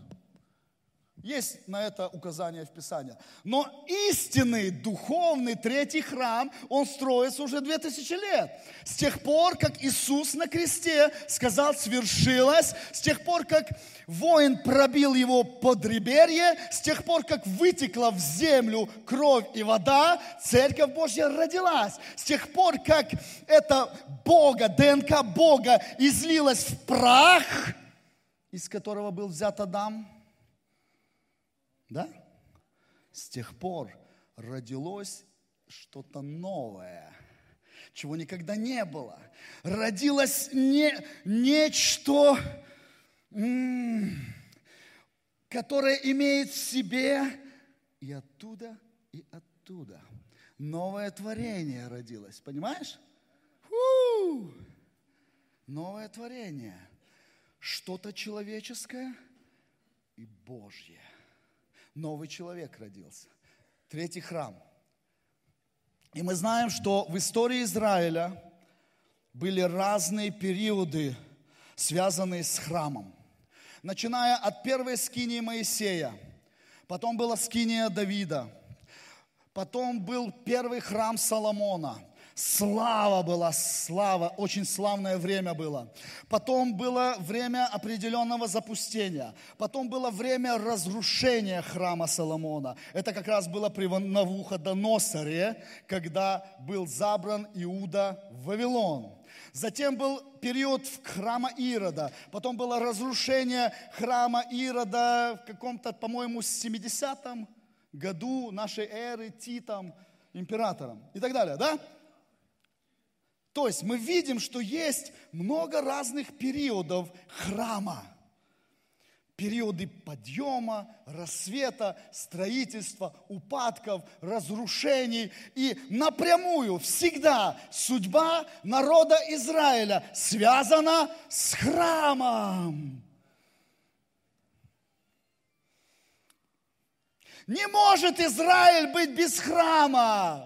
Есть на это указание в Писании. Но истинный, духовный третий храм, он строится уже две тысячи лет. С тех пор, как Иисус на кресте сказал «свершилось», с тех пор, как воин пробил его подреберье, с тех пор, как вытекла в землю кровь и вода, Церковь Божья родилась. С тех пор, как это Бога, ДНК Бога излилась в прах, из которого был взят Адам, да? С тех пор родилось что-то новое, чего никогда не было. Родилось не, нечто, м- которое имеет в себе и оттуда, и оттуда. Новое творение родилось, понимаешь? Фу! Новое творение. Что-то человеческое и Божье. Новый человек родился. Третий храм. И мы знаем, что в истории Израиля были разные периоды, связанные с храмом. Начиная от первой скинии Моисея, потом была скиния Давида, потом был первый храм Соломона. Слава была, слава, очень славное время было. Потом было время определенного запустения. Потом было время разрушения храма Соломона. Это как раз было при Навуходоносоре, когда был забран Иуда в Вавилон. Затем был период храма Ирода. Потом было разрушение храма Ирода в каком-то, по-моему, семидесятом году нашей эры Титом, императором и так далее, да? То есть мы видим, что есть много разных периодов храма. Периоды подъема, рассвета, строительства, упадков, разрушений. И напрямую всегда судьба народа Израиля связана с храмом. Не может Израиль быть без храма.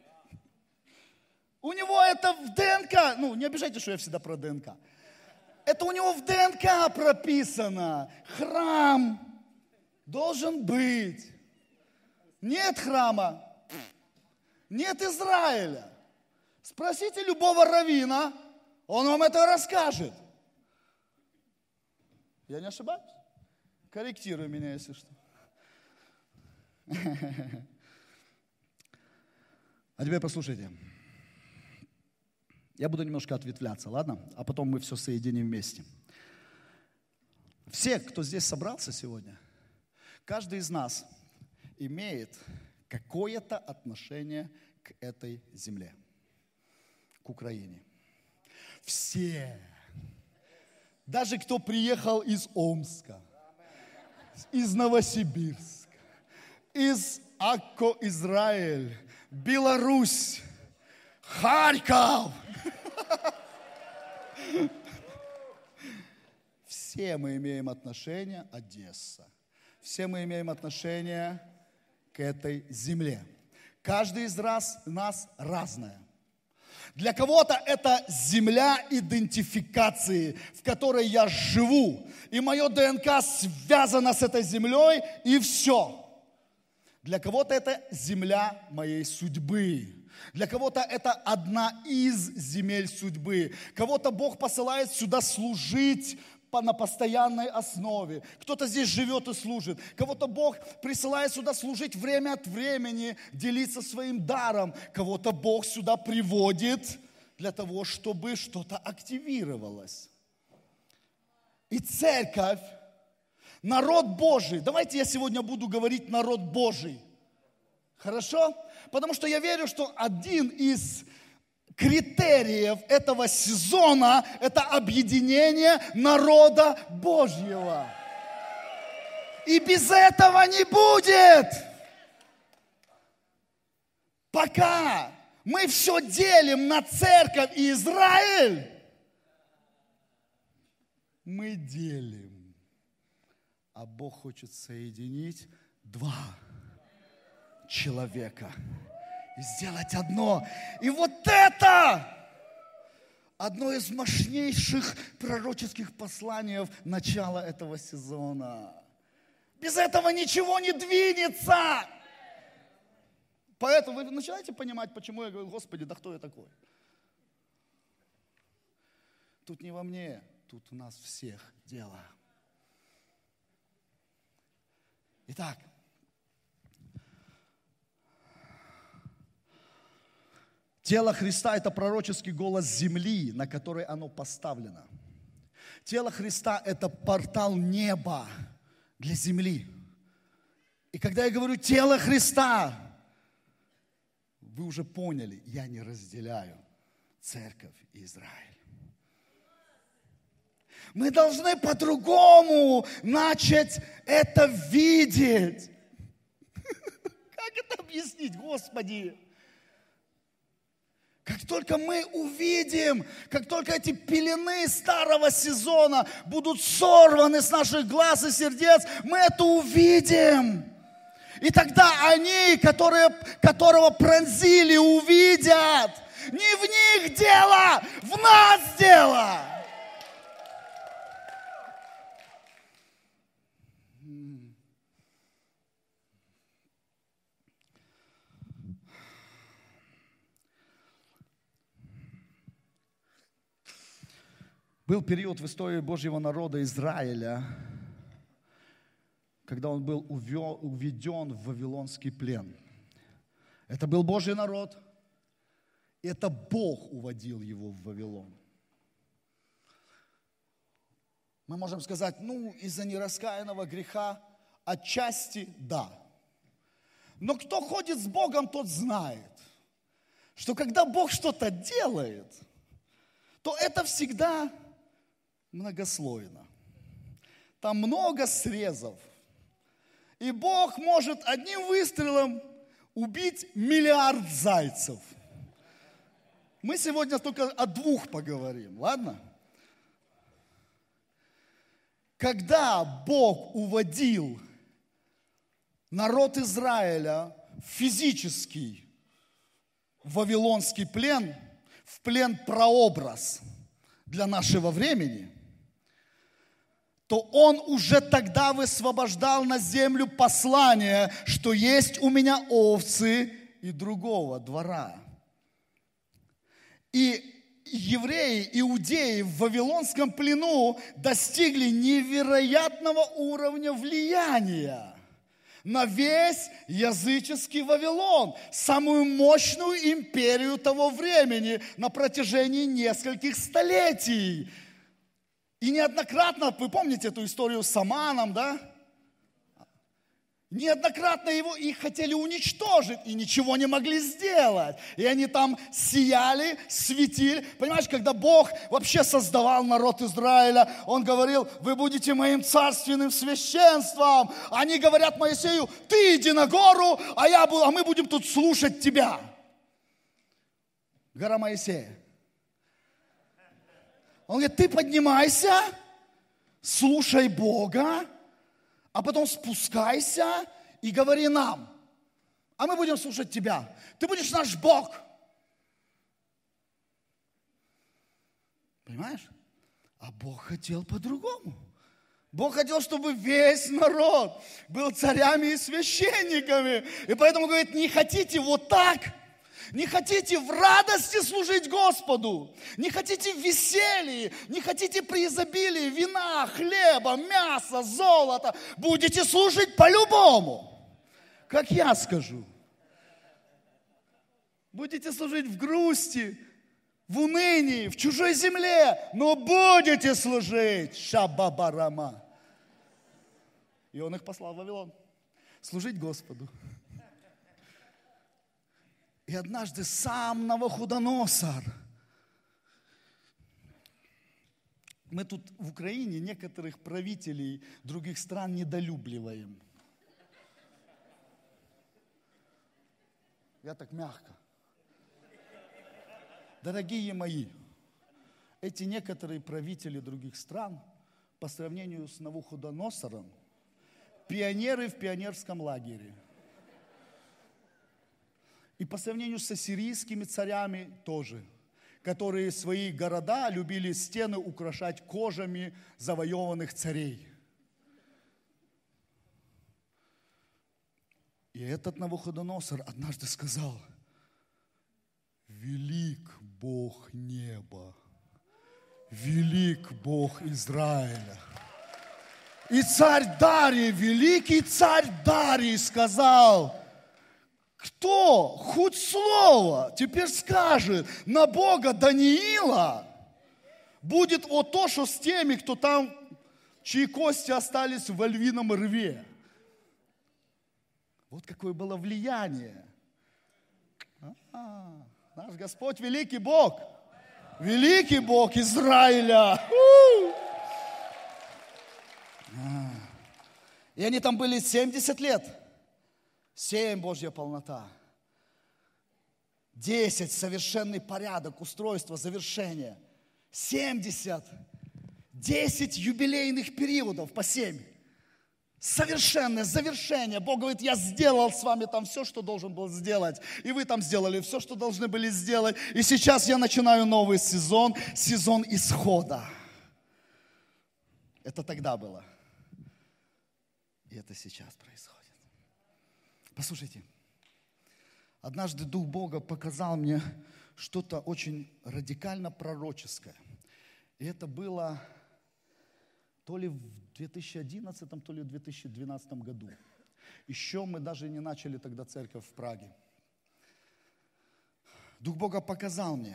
У него это в ДНК, ну не обижайте, что я всегда про ДНК. Это у него в ДНК прописано. Храм должен быть. Нет храма, нет Израиля. Спросите любого раввина, он вам это расскажет. Я не ошибаюсь? Корректируй меня, если что. А теперь послушайте. Я буду немножко ответвляться, ладно? А потом мы все соединим вместе. Все, кто здесь собрался сегодня, каждый из нас имеет какое-то отношение к этой земле, к Украине. Все. Даже кто приехал из Омска, из Новосибирска, из Акко Израиль, Беларусь, Харьков. Все мы имеем отношение, Одесса. Все мы имеем отношение к этой земле. Каждый из нас, нас разное. Для кого-то это земля идентификации, в которой я живу. И мое ДНК связано с этой землей, и все. Для кого-то это земля моей судьбы. Для кого-то это одна из земель судьбы. Кого-то Бог посылает сюда служить на постоянной основе. Кто-то здесь живет и служит. Кого-то Бог присылает сюда служить время от времени, делиться своим даром. Кого-то Бог сюда приводит для того, чтобы что-то активировалось. И церковь, народ Божий. Давайте я сегодня буду говорить народ Божий. Хорошо? Потому что я верю, что один из критериев этого сезона – это объединение народа Божьего. И без этого не будет. Пока мы все делим на церковь и Израиль, мы делим. А Бог хочет соединить два человека и сделать одно. И вот это одно из мощнейших пророческих посланий начала этого сезона. Без этого ничего не двинется. Поэтому вы начинаете понимать, почему я говорю: Господи, да кто я такой? Тут не во мне, тут у нас всех дело. Итак, тело Христа – это пророческий голос земли, на которой оно поставлено. Тело Христа – это портал неба для земли. И когда я говорю «тело Христа», вы уже поняли, я не разделяю церковь и Израиль. Мы должны по-другому начать это видеть. Как это объяснить, Господи? Как только мы увидим, как только эти пелены старого сезона будут сорваны с наших глаз и сердец, мы это увидим. И тогда они, которые, которого пронзили, увидят. Не в них дело, в нас дело. Был период в истории Божьего народа Израиля, когда он был уведен в вавилонский плен. Это был Божий народ, и это Бог уводил его в Вавилон. Мы можем сказать, ну, из-за нераскаянного греха отчасти да. Но кто ходит с Богом, тот знает, что когда Бог что-то делает, то это всегда многослойно. Там много срезов. И Бог может одним выстрелом убить миллиард зайцев. Мы сегодня только о двух поговорим, ладно? Когда Бог уводил народ Израиля в физический вавилонский плен, в плен прообраз для нашего времени, то Он уже тогда высвобождал на землю послание, что есть у меня овцы и другого двора. И евреи, иудеи в вавилонском плену достигли невероятного уровня влияния на весь языческий Вавилон, самую мощную империю того времени на протяжении нескольких столетий. И неоднократно, вы помните эту историю с Аманом, да? Неоднократно его их хотели уничтожить и ничего не могли сделать. И они там сияли, светили. Понимаешь, когда Бог вообще создавал народ Израиля, Он говорил: вы будете моим царственным священством. Они говорят Моисею: ты иди на гору, а, я буду, а мы будем тут слушать тебя. Гора Моисея. Он говорит: ты поднимайся, слушай Бога, а потом спускайся и говори нам, а мы будем слушать тебя. Ты будешь наш Бог. Понимаешь? А Бог хотел по-другому. Бог хотел, чтобы весь народ был царями и священниками. И поэтому говорит: не хотите вот так? Не хотите в радости служить Господу, не хотите в веселье, не хотите при изобилии вина, хлеба, мяса, золота, будете служить по-любому, как я скажу. Будете служить в грусти, в унынии, в чужой земле, но будете служить. Шабабарама. И Он их послал в Вавилон служить Господу. И однажды сам Навуходоносор, мы тут в Украине некоторых правителей других стран недолюбливаем. Я так мягко. Дорогие мои, эти некоторые правители других стран по сравнению с Навуходоносором пионеры в пионерском лагере. И по сравнению с ассирийскими царями тоже, которые свои города любили стены украшать кожами завоеванных царей. И этот Навуходоносор однажды сказал: велик Бог неба, велик Бог Израиля. И царь Дарий, великий царь Дарий сказал: кто хоть слово теперь скажет на Бога Даниила, будет вот то, что с теми, кто там, чьи кости остались во львином рве. Вот какое было влияние. А, наш Господь великий Бог, великий Бог Израиля. А. И они там были семьдесят лет. Семь Божья полнота. Десять совершенный порядок, устройство, завершение. Семьдесят. Десять юбилейных периодов по семь. Совершенное завершение. Бог говорит: я сделал с вами там все, что должен был сделать. И вы там сделали все, что должны были сделать. И сейчас я начинаю новый сезон. Сезон исхода. Это тогда было. И это сейчас происходит. Послушайте, однажды Дух Бога показал мне что-то очень радикально пророческое. И это было то ли в две тысячи одиннадцатом, то ли в две тысячи двенадцатом году. Еще мы даже не начали тогда церковь в Праге. Дух Бога показал мне,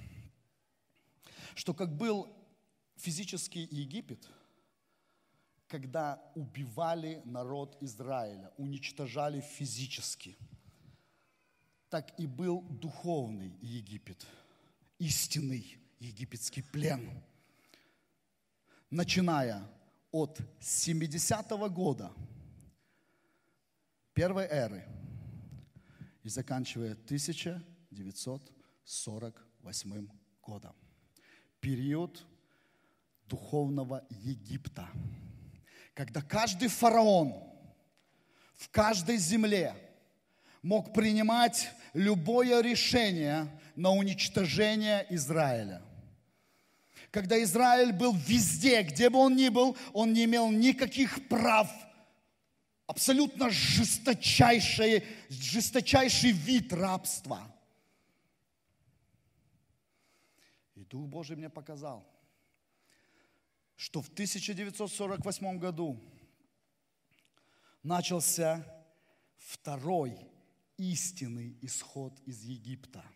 что как был физический Египет, когда убивали народ Израиля, уничтожали физически, так и был духовный Египет, истинный египетский плен. Начиная от семидесятого года первой эры и заканчивая тысяча девятьсот сорок восьмым годом. Период духовного Египта. Когда каждый фараон в каждой земле мог принимать любое решение на уничтожение Израиля. Когда Израиль был везде, где бы он ни был, он не имел никаких прав. Абсолютно жесточайший, жесточайший вид рабства. И Дух Божий мне показал, что в тысяча девятьсот сорок восьмом году начался второй истинный исход из Египта.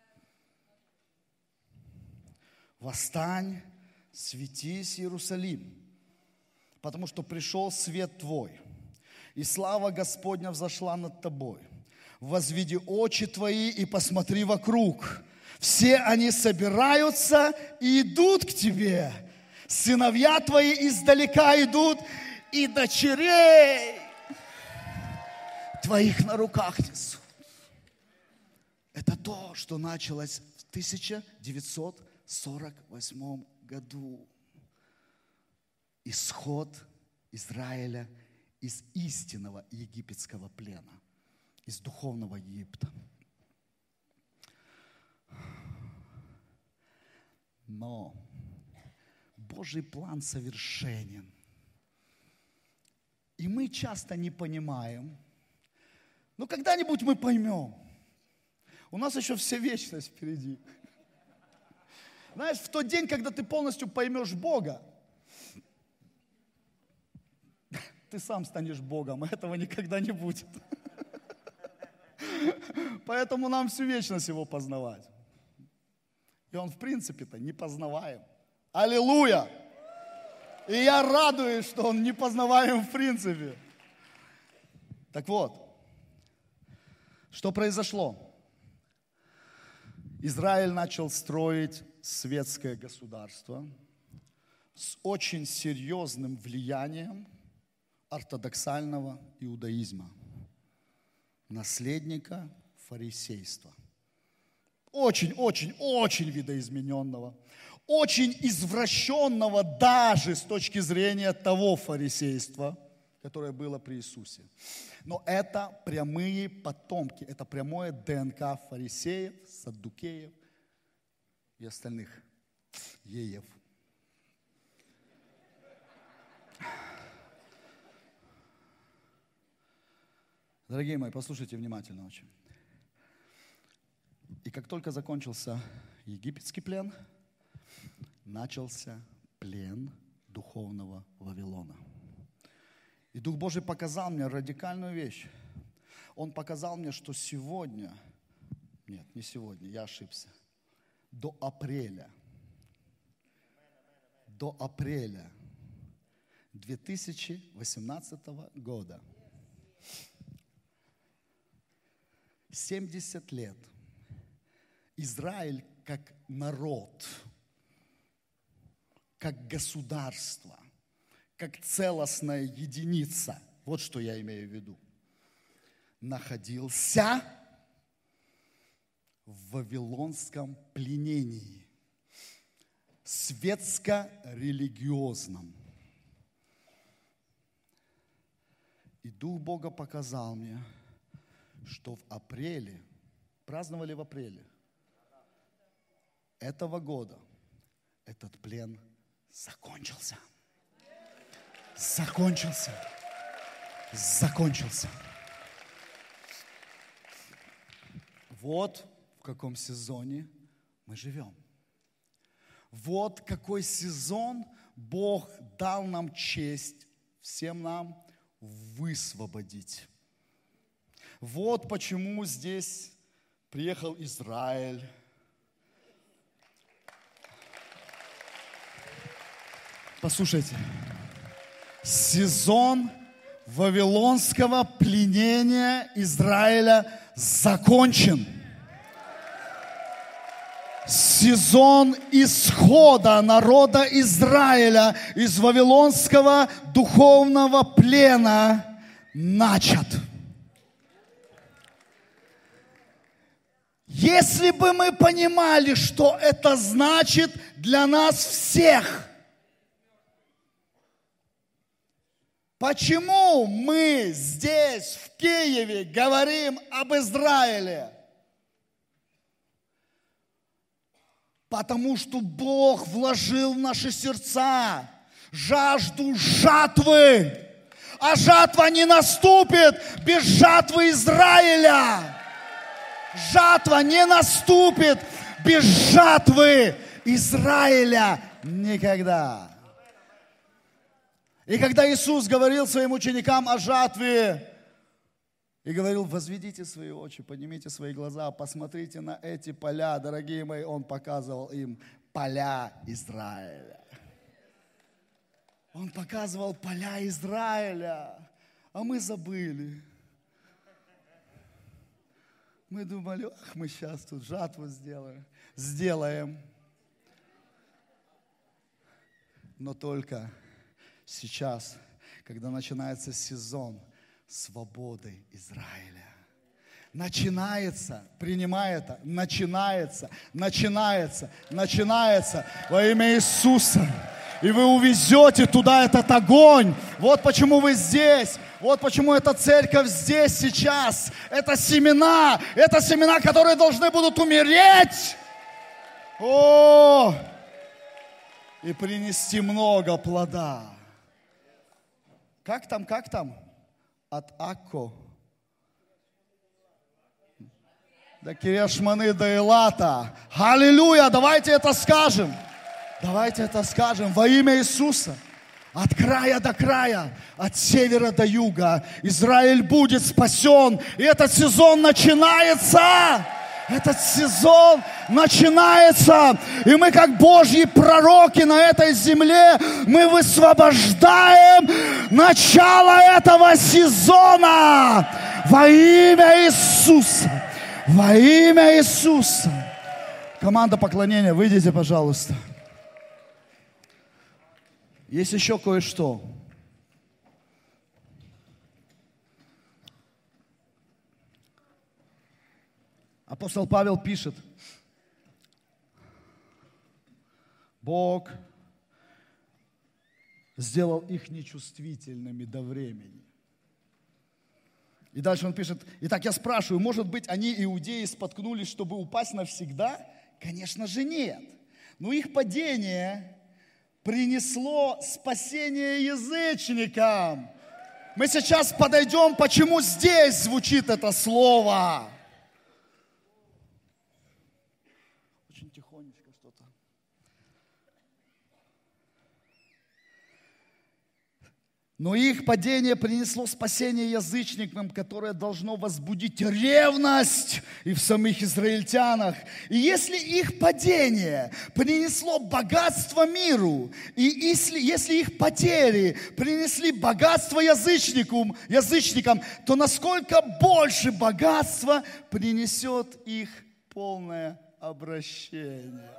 Восстань, светись, Иерусалим, потому что пришел свет твой, и слава Господня взошла над тобой. Возведи очи твои и посмотри вокруг. Все они собираются и идут к тебе. Сыновья твои издалека идут, и дочерей твоих на руках несут. Это то, что началось в тысяча девятьсот сорок восьмом году. Исход Израиля из истинного египетского плена, из духовного Египта. Но Божий план совершенен. И мы часто не понимаем, но когда-нибудь мы поймем. У нас еще вся вечность впереди. Знаешь, в тот день, когда ты полностью поймешь Бога, ты сам станешь Богом, и этого никогда не будет. Поэтому нам всю вечность Его познавать. И Он, в принципе-то, непознаваем. Аллилуйя! И я радуюсь, что Он непознаваем в принципе. Так вот, что произошло? Израиль начал строить светское государство с очень серьезным влиянием ортодоксального иудаизма, наследника фарисейства. Очень, очень, очень видоизмененного, очень извращенного даже с точки зрения того фарисейства, которое было при Иисусе. Но это прямые потомки, это прямое ДНК фарисеев, саддукеев и остальных еев. Дорогие мои, послушайте внимательно очень. И как только закончился египетский плен, начался плен духовного Вавилона. И Дух Божий показал мне радикальную вещь. Он показал мне, что сегодня, нет, не сегодня, я ошибся, до апреля, до апреля две тысячи восемнадцатого года, семьдесят лет, Израиль как народ, как государство, как целостная единица, вот что я имею в виду, находился в вавилонском пленении, светско-религиозном. И Дух Бога показал мне, что в апреле, праздновали в апреле этого года, этот плен закончился. Закончился. Закончился. Вот в каком сезоне мы живем. Вот какой сезон Бог дал нам честь всем нам высвободить. Вот почему здесь приехал Израиль. Послушайте, сезон вавилонского пленения Израиля закончен. Сезон исхода народа Израиля из вавилонского духовного плена начат. Если бы мы понимали, что это значит для нас всех, почему мы здесь, в Киеве, говорим об Израиле? Потому что Бог вложил в наши сердца жажду жатвы. А жатва не наступит без жатвы Израиля. Жатва не наступит без жатвы Израиля никогда. И когда Иисус говорил своим ученикам о жатве, и говорил: возведите свои очи, поднимите свои глаза, посмотрите на эти поля, дорогие мои, Он показывал им поля Израиля. Он показывал поля Израиля, а мы забыли. Мы думали: ах, мы сейчас тут жатву сделаем. Сделаем. Но только сейчас, когда начинается сезон свободы Израиля. Начинается, принимай это, начинается, начинается, начинается во имя Иисуса. И вы увезете туда этот огонь. Вот почему вы здесь. Вот почему эта церковь здесь сейчас. Это семена. Это семена, которые должны будут умереть. О! И принести много плода. Как там, как там? От Акко до Кирьяшманы, до Элата. Аллилуйя! Давайте это скажем. Давайте это скажем во имя Иисуса. От края до края, от севера до юга Израиль будет спасен. И этот сезон начинается. Этот сезон начинается. И мы, как Божьи пророки на этой земле, мы высвобождаем начало этого сезона во имя Иисуса. Во имя Иисуса. Команда поклонения, выйдите, пожалуйста. Есть еще кое-что. Апостол Павел пишет: Бог сделал их нечувствительными до времени. И дальше он пишет: итак, я спрашиваю, может быть, они, иудеи, споткнулись, чтобы упасть навсегда? Конечно же нет. Но их падение принесло спасение язычникам. Мы сейчас подойдем, почему здесь звучит это слово. Очень тихонечко что-то. Но их падение принесло спасение язычникам, которое должно возбудить ревность и в самих израильтянах. И если их падение принесло богатство миру, и если, если их потери принесли богатство язычникам, язычникам, то насколько больше богатства принесет их полное обращение.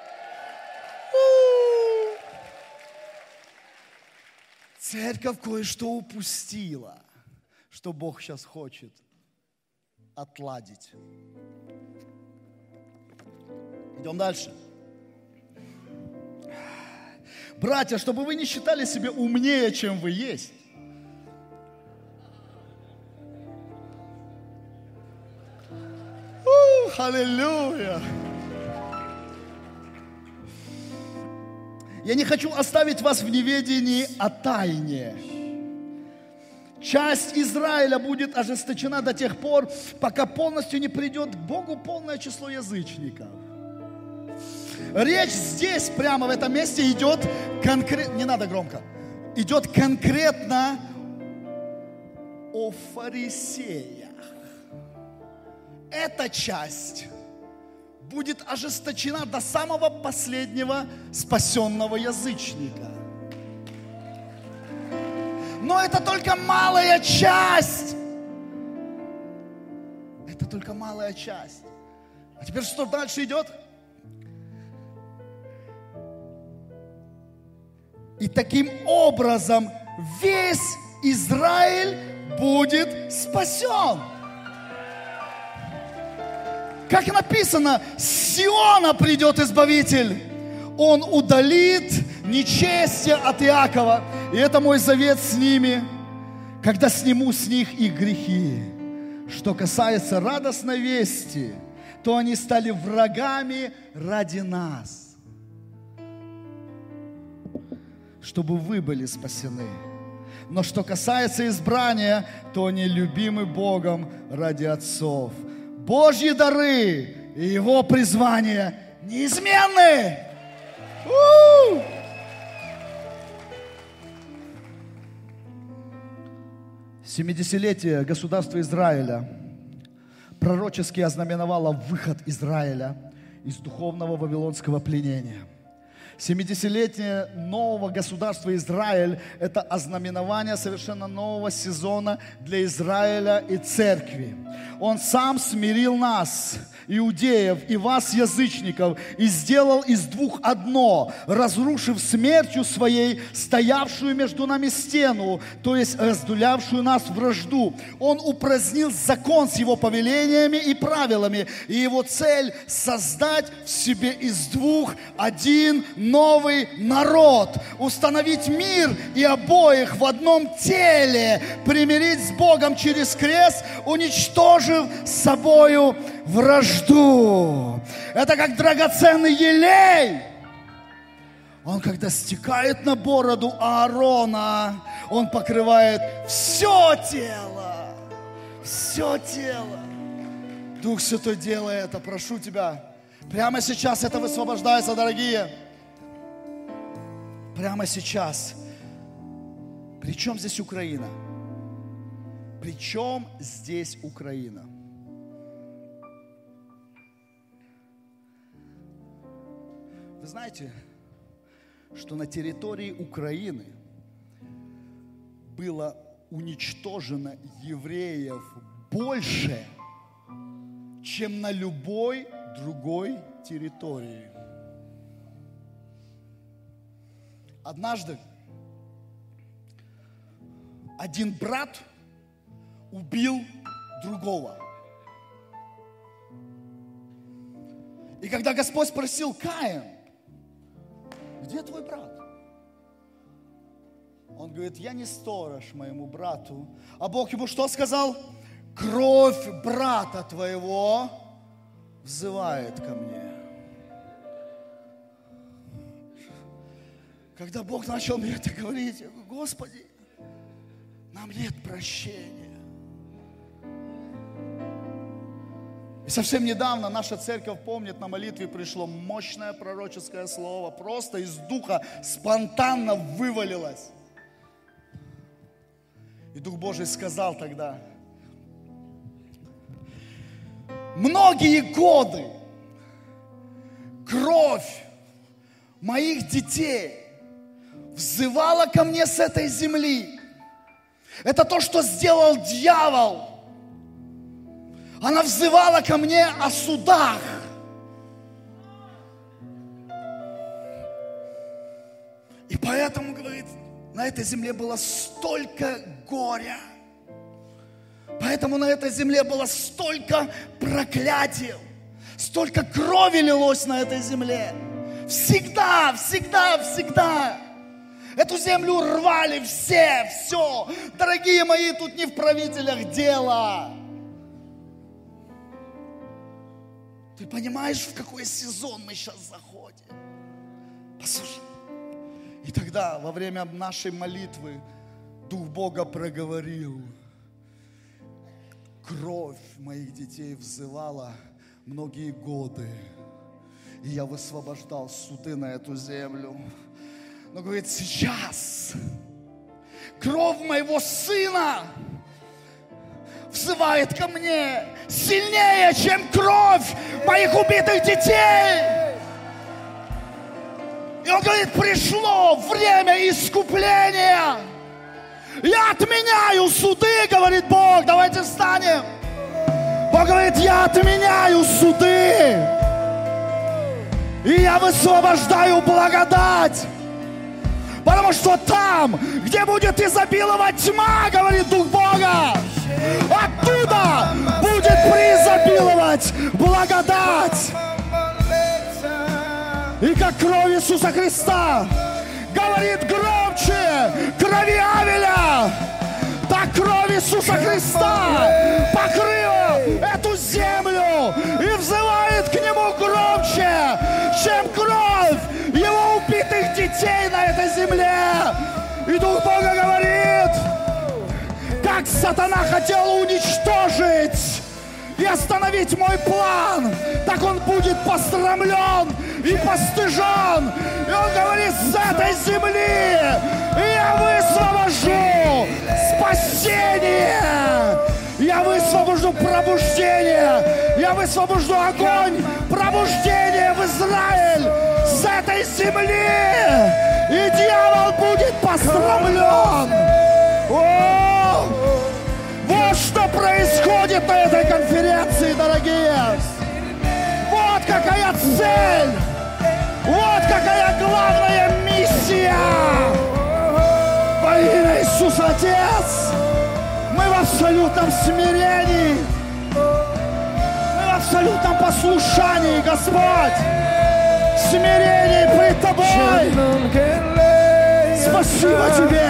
Церковь кое-что упустила, что Бог сейчас хочет отладить. Идем дальше. Братья, чтобы вы не считали себя умнее, чем вы есть. У, аллилуйя! Я не хочу оставить вас в неведении о тайне. Часть Израиля будет ожесточена до тех пор, пока полностью не придет к Богу полное число язычников. Речь здесь, прямо в этом месте, идет конкретно, не надо громко, идет конкретно о фарисеях. Эта часть будет ожесточена до самого последнего спасенного язычника. Но это только малая часть. Это только малая часть. А теперь что дальше идет? И таким образом весь Израиль будет спасен. Как написано, с Сиона придет Избавитель. Он удалит нечестие от Иакова. И это мой завет с ними, когда сниму с них их грехи. Что касается радостной вести, то они стали врагами ради нас, чтобы вы были спасены. Но что касается избрания, то они любимы Богом ради отцов. Божьи дары и Его призвания неизменны. У-у-у! Семидесятилетие государства Израиля пророчески ознаменовало выход Израиля из духовного вавилонского пленения. Семидесятилетие нового государства Израиль – это ознаменование совершенно нового сезона для Израиля и церкви. Он сам смирил нас, иудеев, и вас, язычников, и сделал из двух одно, разрушив смертью своей стоявшую между нами стену, то есть разделявшую нас вражду. Он упразднил закон с его повелениями и правилами, и его цель – создать в себе из двух один новый народ, установить мир и обоих в одном теле, примирить с Богом через крест, уничтожив с собою вражду. Это как драгоценный елей. Он, когда стекает на бороду Аарона, он покрывает все тело. Все тело. Дух Святой, делай это, прошу Тебя. Прямо сейчас это высвобождается, дорогие. Прямо сейчас. Причем здесь Украина? Причем здесь Украина? Вы знаете, что на территории Украины было уничтожено евреев больше, чем на любой другой территории. Однажды один брат убил другого. И когда Господь спросил: Каин, где твой брат? Он говорит: я не сторож моему брату. А Бог ему что сказал? Кровь брата твоего взывает ко мне. Когда Бог начал мне это говорить, я говорю: Господи, нам нет прощения. И совсем недавно наша церковь помнит, на молитве пришло мощное пророческое слово, просто из духа спонтанно вывалилось. И Дух Божий сказал тогда: многие годы кровь моих детей взывала ко мне с этой земли. Это то, что сделал дьявол. Она взывала ко мне о судах. И поэтому, говорит, на этой земле было столько горя. Поэтому на этой земле было столько проклятий. Столько крови лилось на этой земле. Всегда, всегда, всегда. Эту землю рвали все, все. Дорогие мои, тут не в правителях дело. Ты понимаешь, в какой сезон мы сейчас заходим? Послушай. И тогда, во время нашей молитвы, Дух Бога проговорил: кровь моих детей взывала многие годы, и я высвобождал суды на эту землю. Но, говорит, сейчас кровь моего сына взывает ко мне сильнее, чем кровь моих убитых детей. И он говорит: пришло время искупления. Я отменяю суды, говорит Бог. Давайте встанем. Бог говорит: я отменяю суды. И я высвобождаю благодать. Потому что там, где будет изобиловать тьма, говорит Дух Бога, оттуда будет преизобиловать благодать. И как кровь Иисуса Христа говорит громче крови Авеля, так кровь Иисуса Христа покрыла эту землю и взывает к Нему громче, чем кровь Его убитых детей на этой земле. И Дух Бога говорит: как сатана хотел уничтожить и остановить мой план, так он будет посрамлен и постыжен. И он говорит: с этой земли я высвобожу спасение, я высвобожу пробуждение, я высвобожу огонь пробуждения в Израиль с этой земли, и дьявол будет посрамлен. О! Вот что происходит на этой конференции, дорогие. Вот какая цель. Вот какая главная миссия. Во имя Иисуса, Отец, мы в абсолютном смирении. Мы в абсолютном послушании, Господь. В смирении пред Тобой. Спасибо Тебе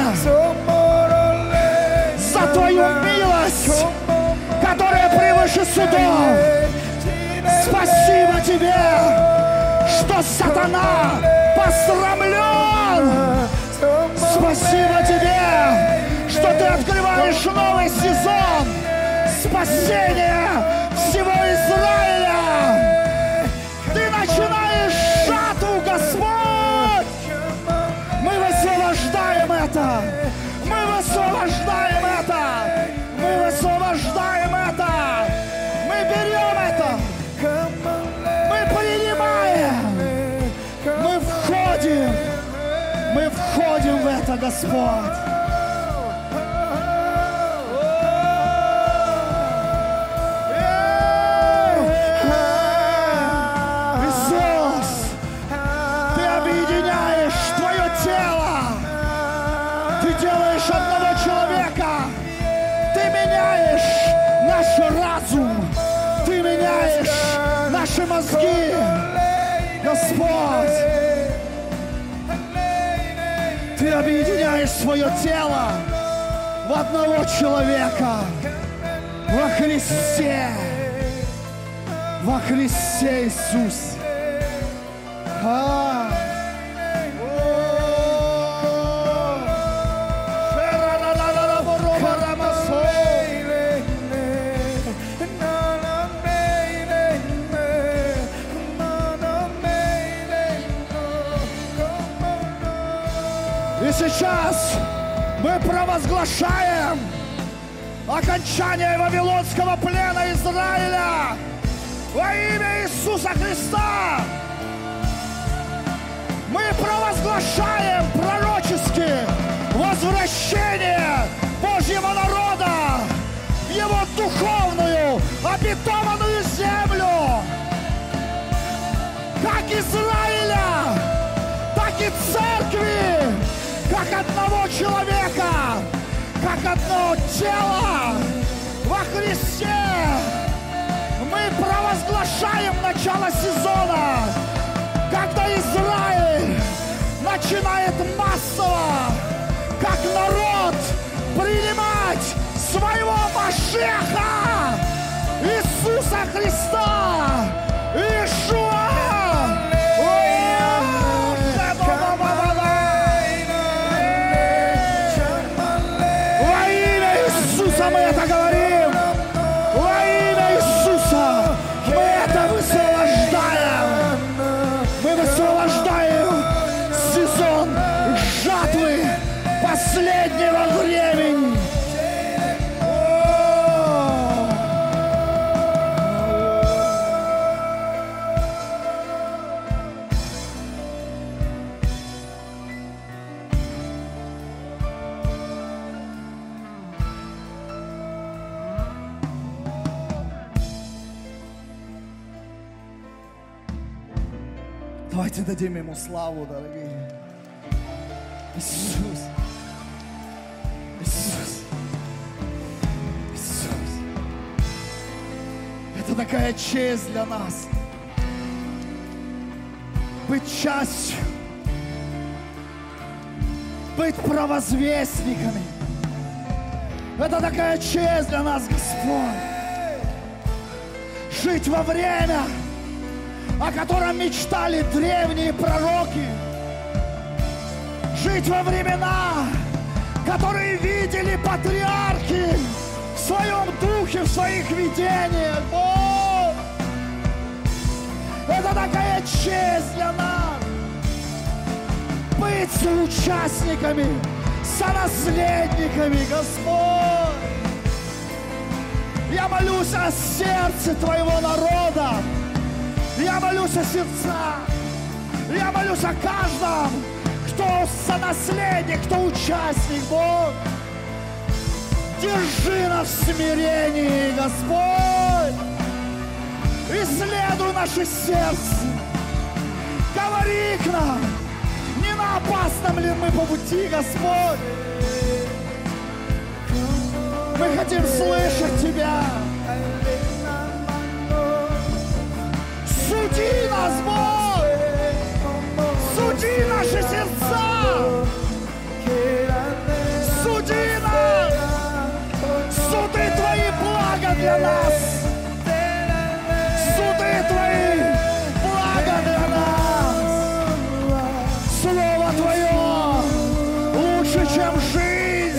за Твою милость, которая превыше судов. Спасибо Тебе, что сатана посрамлен. Спасибо Тебе, что Ты открываешь новый сезон спасения всего Израиля. Ты начинаешь жатву, Господь. Мы высвобождаем это. Мы высвобождаем это. Мы высвобождаем это. Мы берем это. Мы принимаем. Мы входим. Мы входим в это, Господь. наши мозги, Господь. Ты объединяешь свое тело в одного человека, во Христе, во Христе Иисус. А. И сейчас мы провозглашаем окончание вавилонского плена Израиля во имя Иисуса Христа. Мы провозглашаем пророчески возвращение Божьего народа в его духовную, обетованную землю. Как Израиля, так и церкви, как одного человека, как одно тело во Христе. Мы провозглашаем начало сезона, когда Израиль начинает массово, как народ, принимать своего Машеха, Иисуса Христа, Иешуа. Во имя Иисуса мы это говорим. Во имя Иисуса мы это высвобождаем. Мы высвобождаем сезон жатвы последнего времени. Давайте дадим Ему славу, дорогие. Иисус. Иисус. Иисус. Это такая честь для нас. Быть частью. Быть провозвестниками. Это такая честь для нас, Господь. Жить во время, о котором мечтали древние пророки. Жить во времена, которые видели патриархи в своем духе, в своих видениях. О! Это такая честь для нас. Быть соучастниками, сонаследниками, Господь. Я молюсь о сердце Твоего народа. Я молюсь о сердцах. Я молюсь о каждом, кто сонаследник, кто участник, Бог. Держи нас в смирении, Господь. Исследуй наше сердце. Говори к нам, не на опасном ли мы по пути, Господь. Мы хотим слышать Тебя. Суди нас, Бог! Суди наши сердца! Суди нас! Суды Твои блага для нас! Суды Твои блага для нас! Слово Твое лучше, чем жизнь!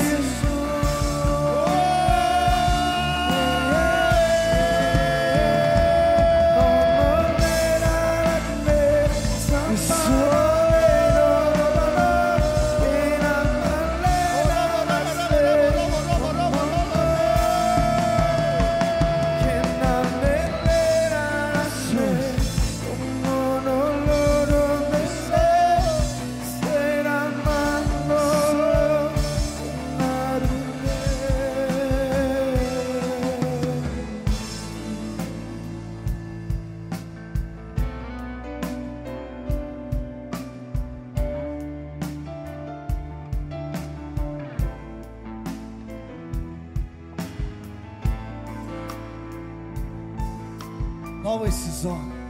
Новый сезон.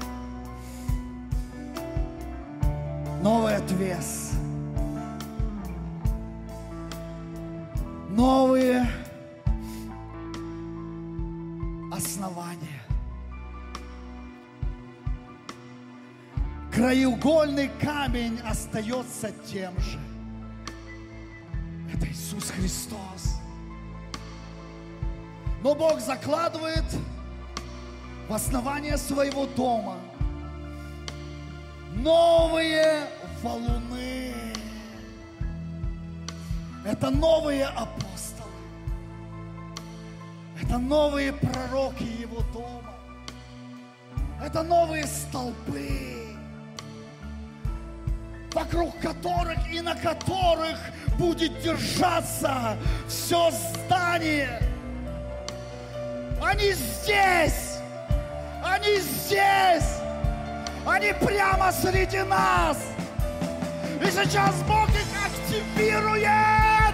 новый отвес, новые основания. Краеугольный камень остается тем же. Это Иисус Христос. Но Бог закладывает в основание своего дома новые валуны. Это новые апостолы. Это новые пророки Его дома. Это новые столбы, вокруг которых и на которых будет держаться все здание. Они здесь! Они здесь! Они прямо среди нас! И сейчас Бог их активирует!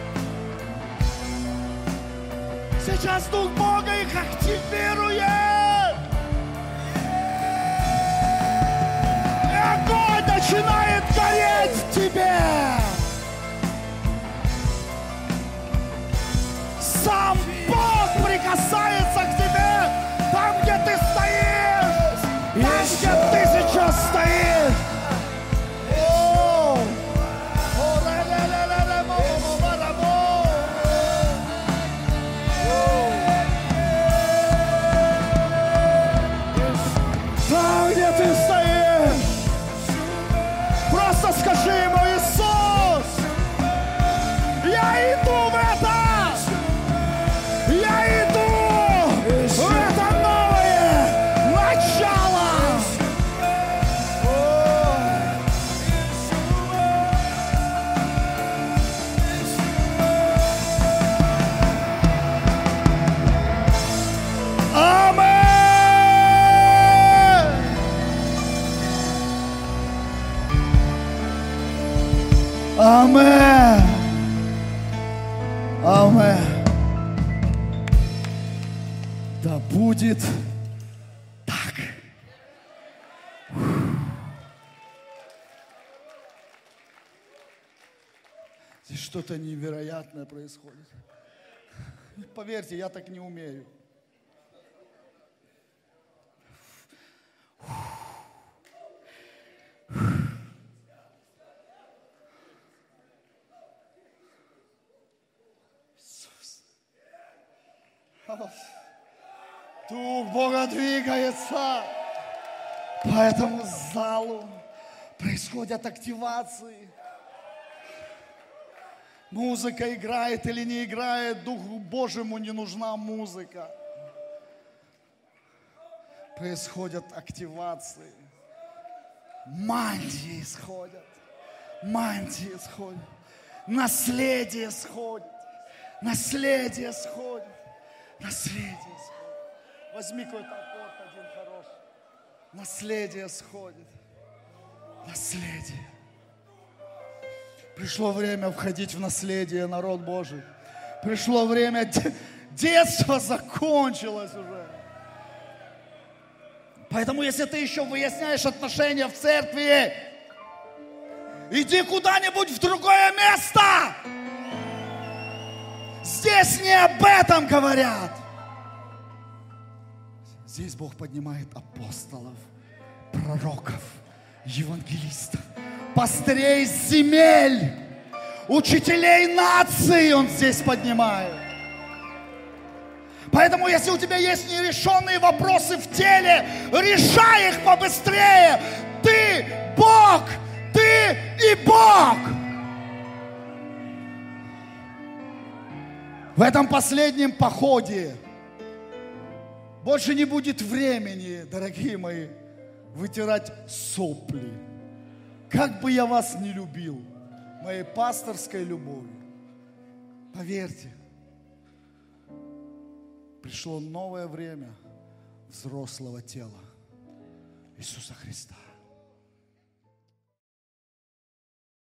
Сейчас Дух Бога их активирует! И огонь начинает гореть в тебе! Сам Бог прикасается к тебе там, где ты стоишь! Там, где ты сейчас стоишь! О! О, там, где ты стоишь! Просто скажи ему: Иисус, я иду в это! Я иду в это новое начало! Аминь! Аминь! Аминь! Да будет так. Здесь что-то невероятное происходит. Поверьте, я так не умею. Иисус. Дух Бога двигается. По этому залу происходят активации. Музыка играет или не играет, Духу Божьему не нужна музыка. Происходят активации. Мантии сходят. Мантии сходят. Наследие сходит. Наследие сходит. Наследие сходит. Возьми какой-то аккорд один хороший. Наследие сходит. Наследие. Пришло время входить в наследие, народ Божий. Пришло время, детство закончилось уже. Поэтому, если ты еще выясняешь отношения в церкви, иди куда-нибудь в другое место. Здесь не об этом говорят. Здесь Бог поднимает апостолов, пророков, евангелистов, пастырей земель, учителей наций Он здесь поднимает. Поэтому, если у тебя есть нерешенные вопросы в теле, решай их побыстрее. Ты Бог, ты и Бог. В этом последнем походе больше не будет времени, дорогие мои, вытирать сопли. Как бы я вас не любил, моей пасторской любовью, поверьте, пришло новое время взрослого тела Иисуса Христа.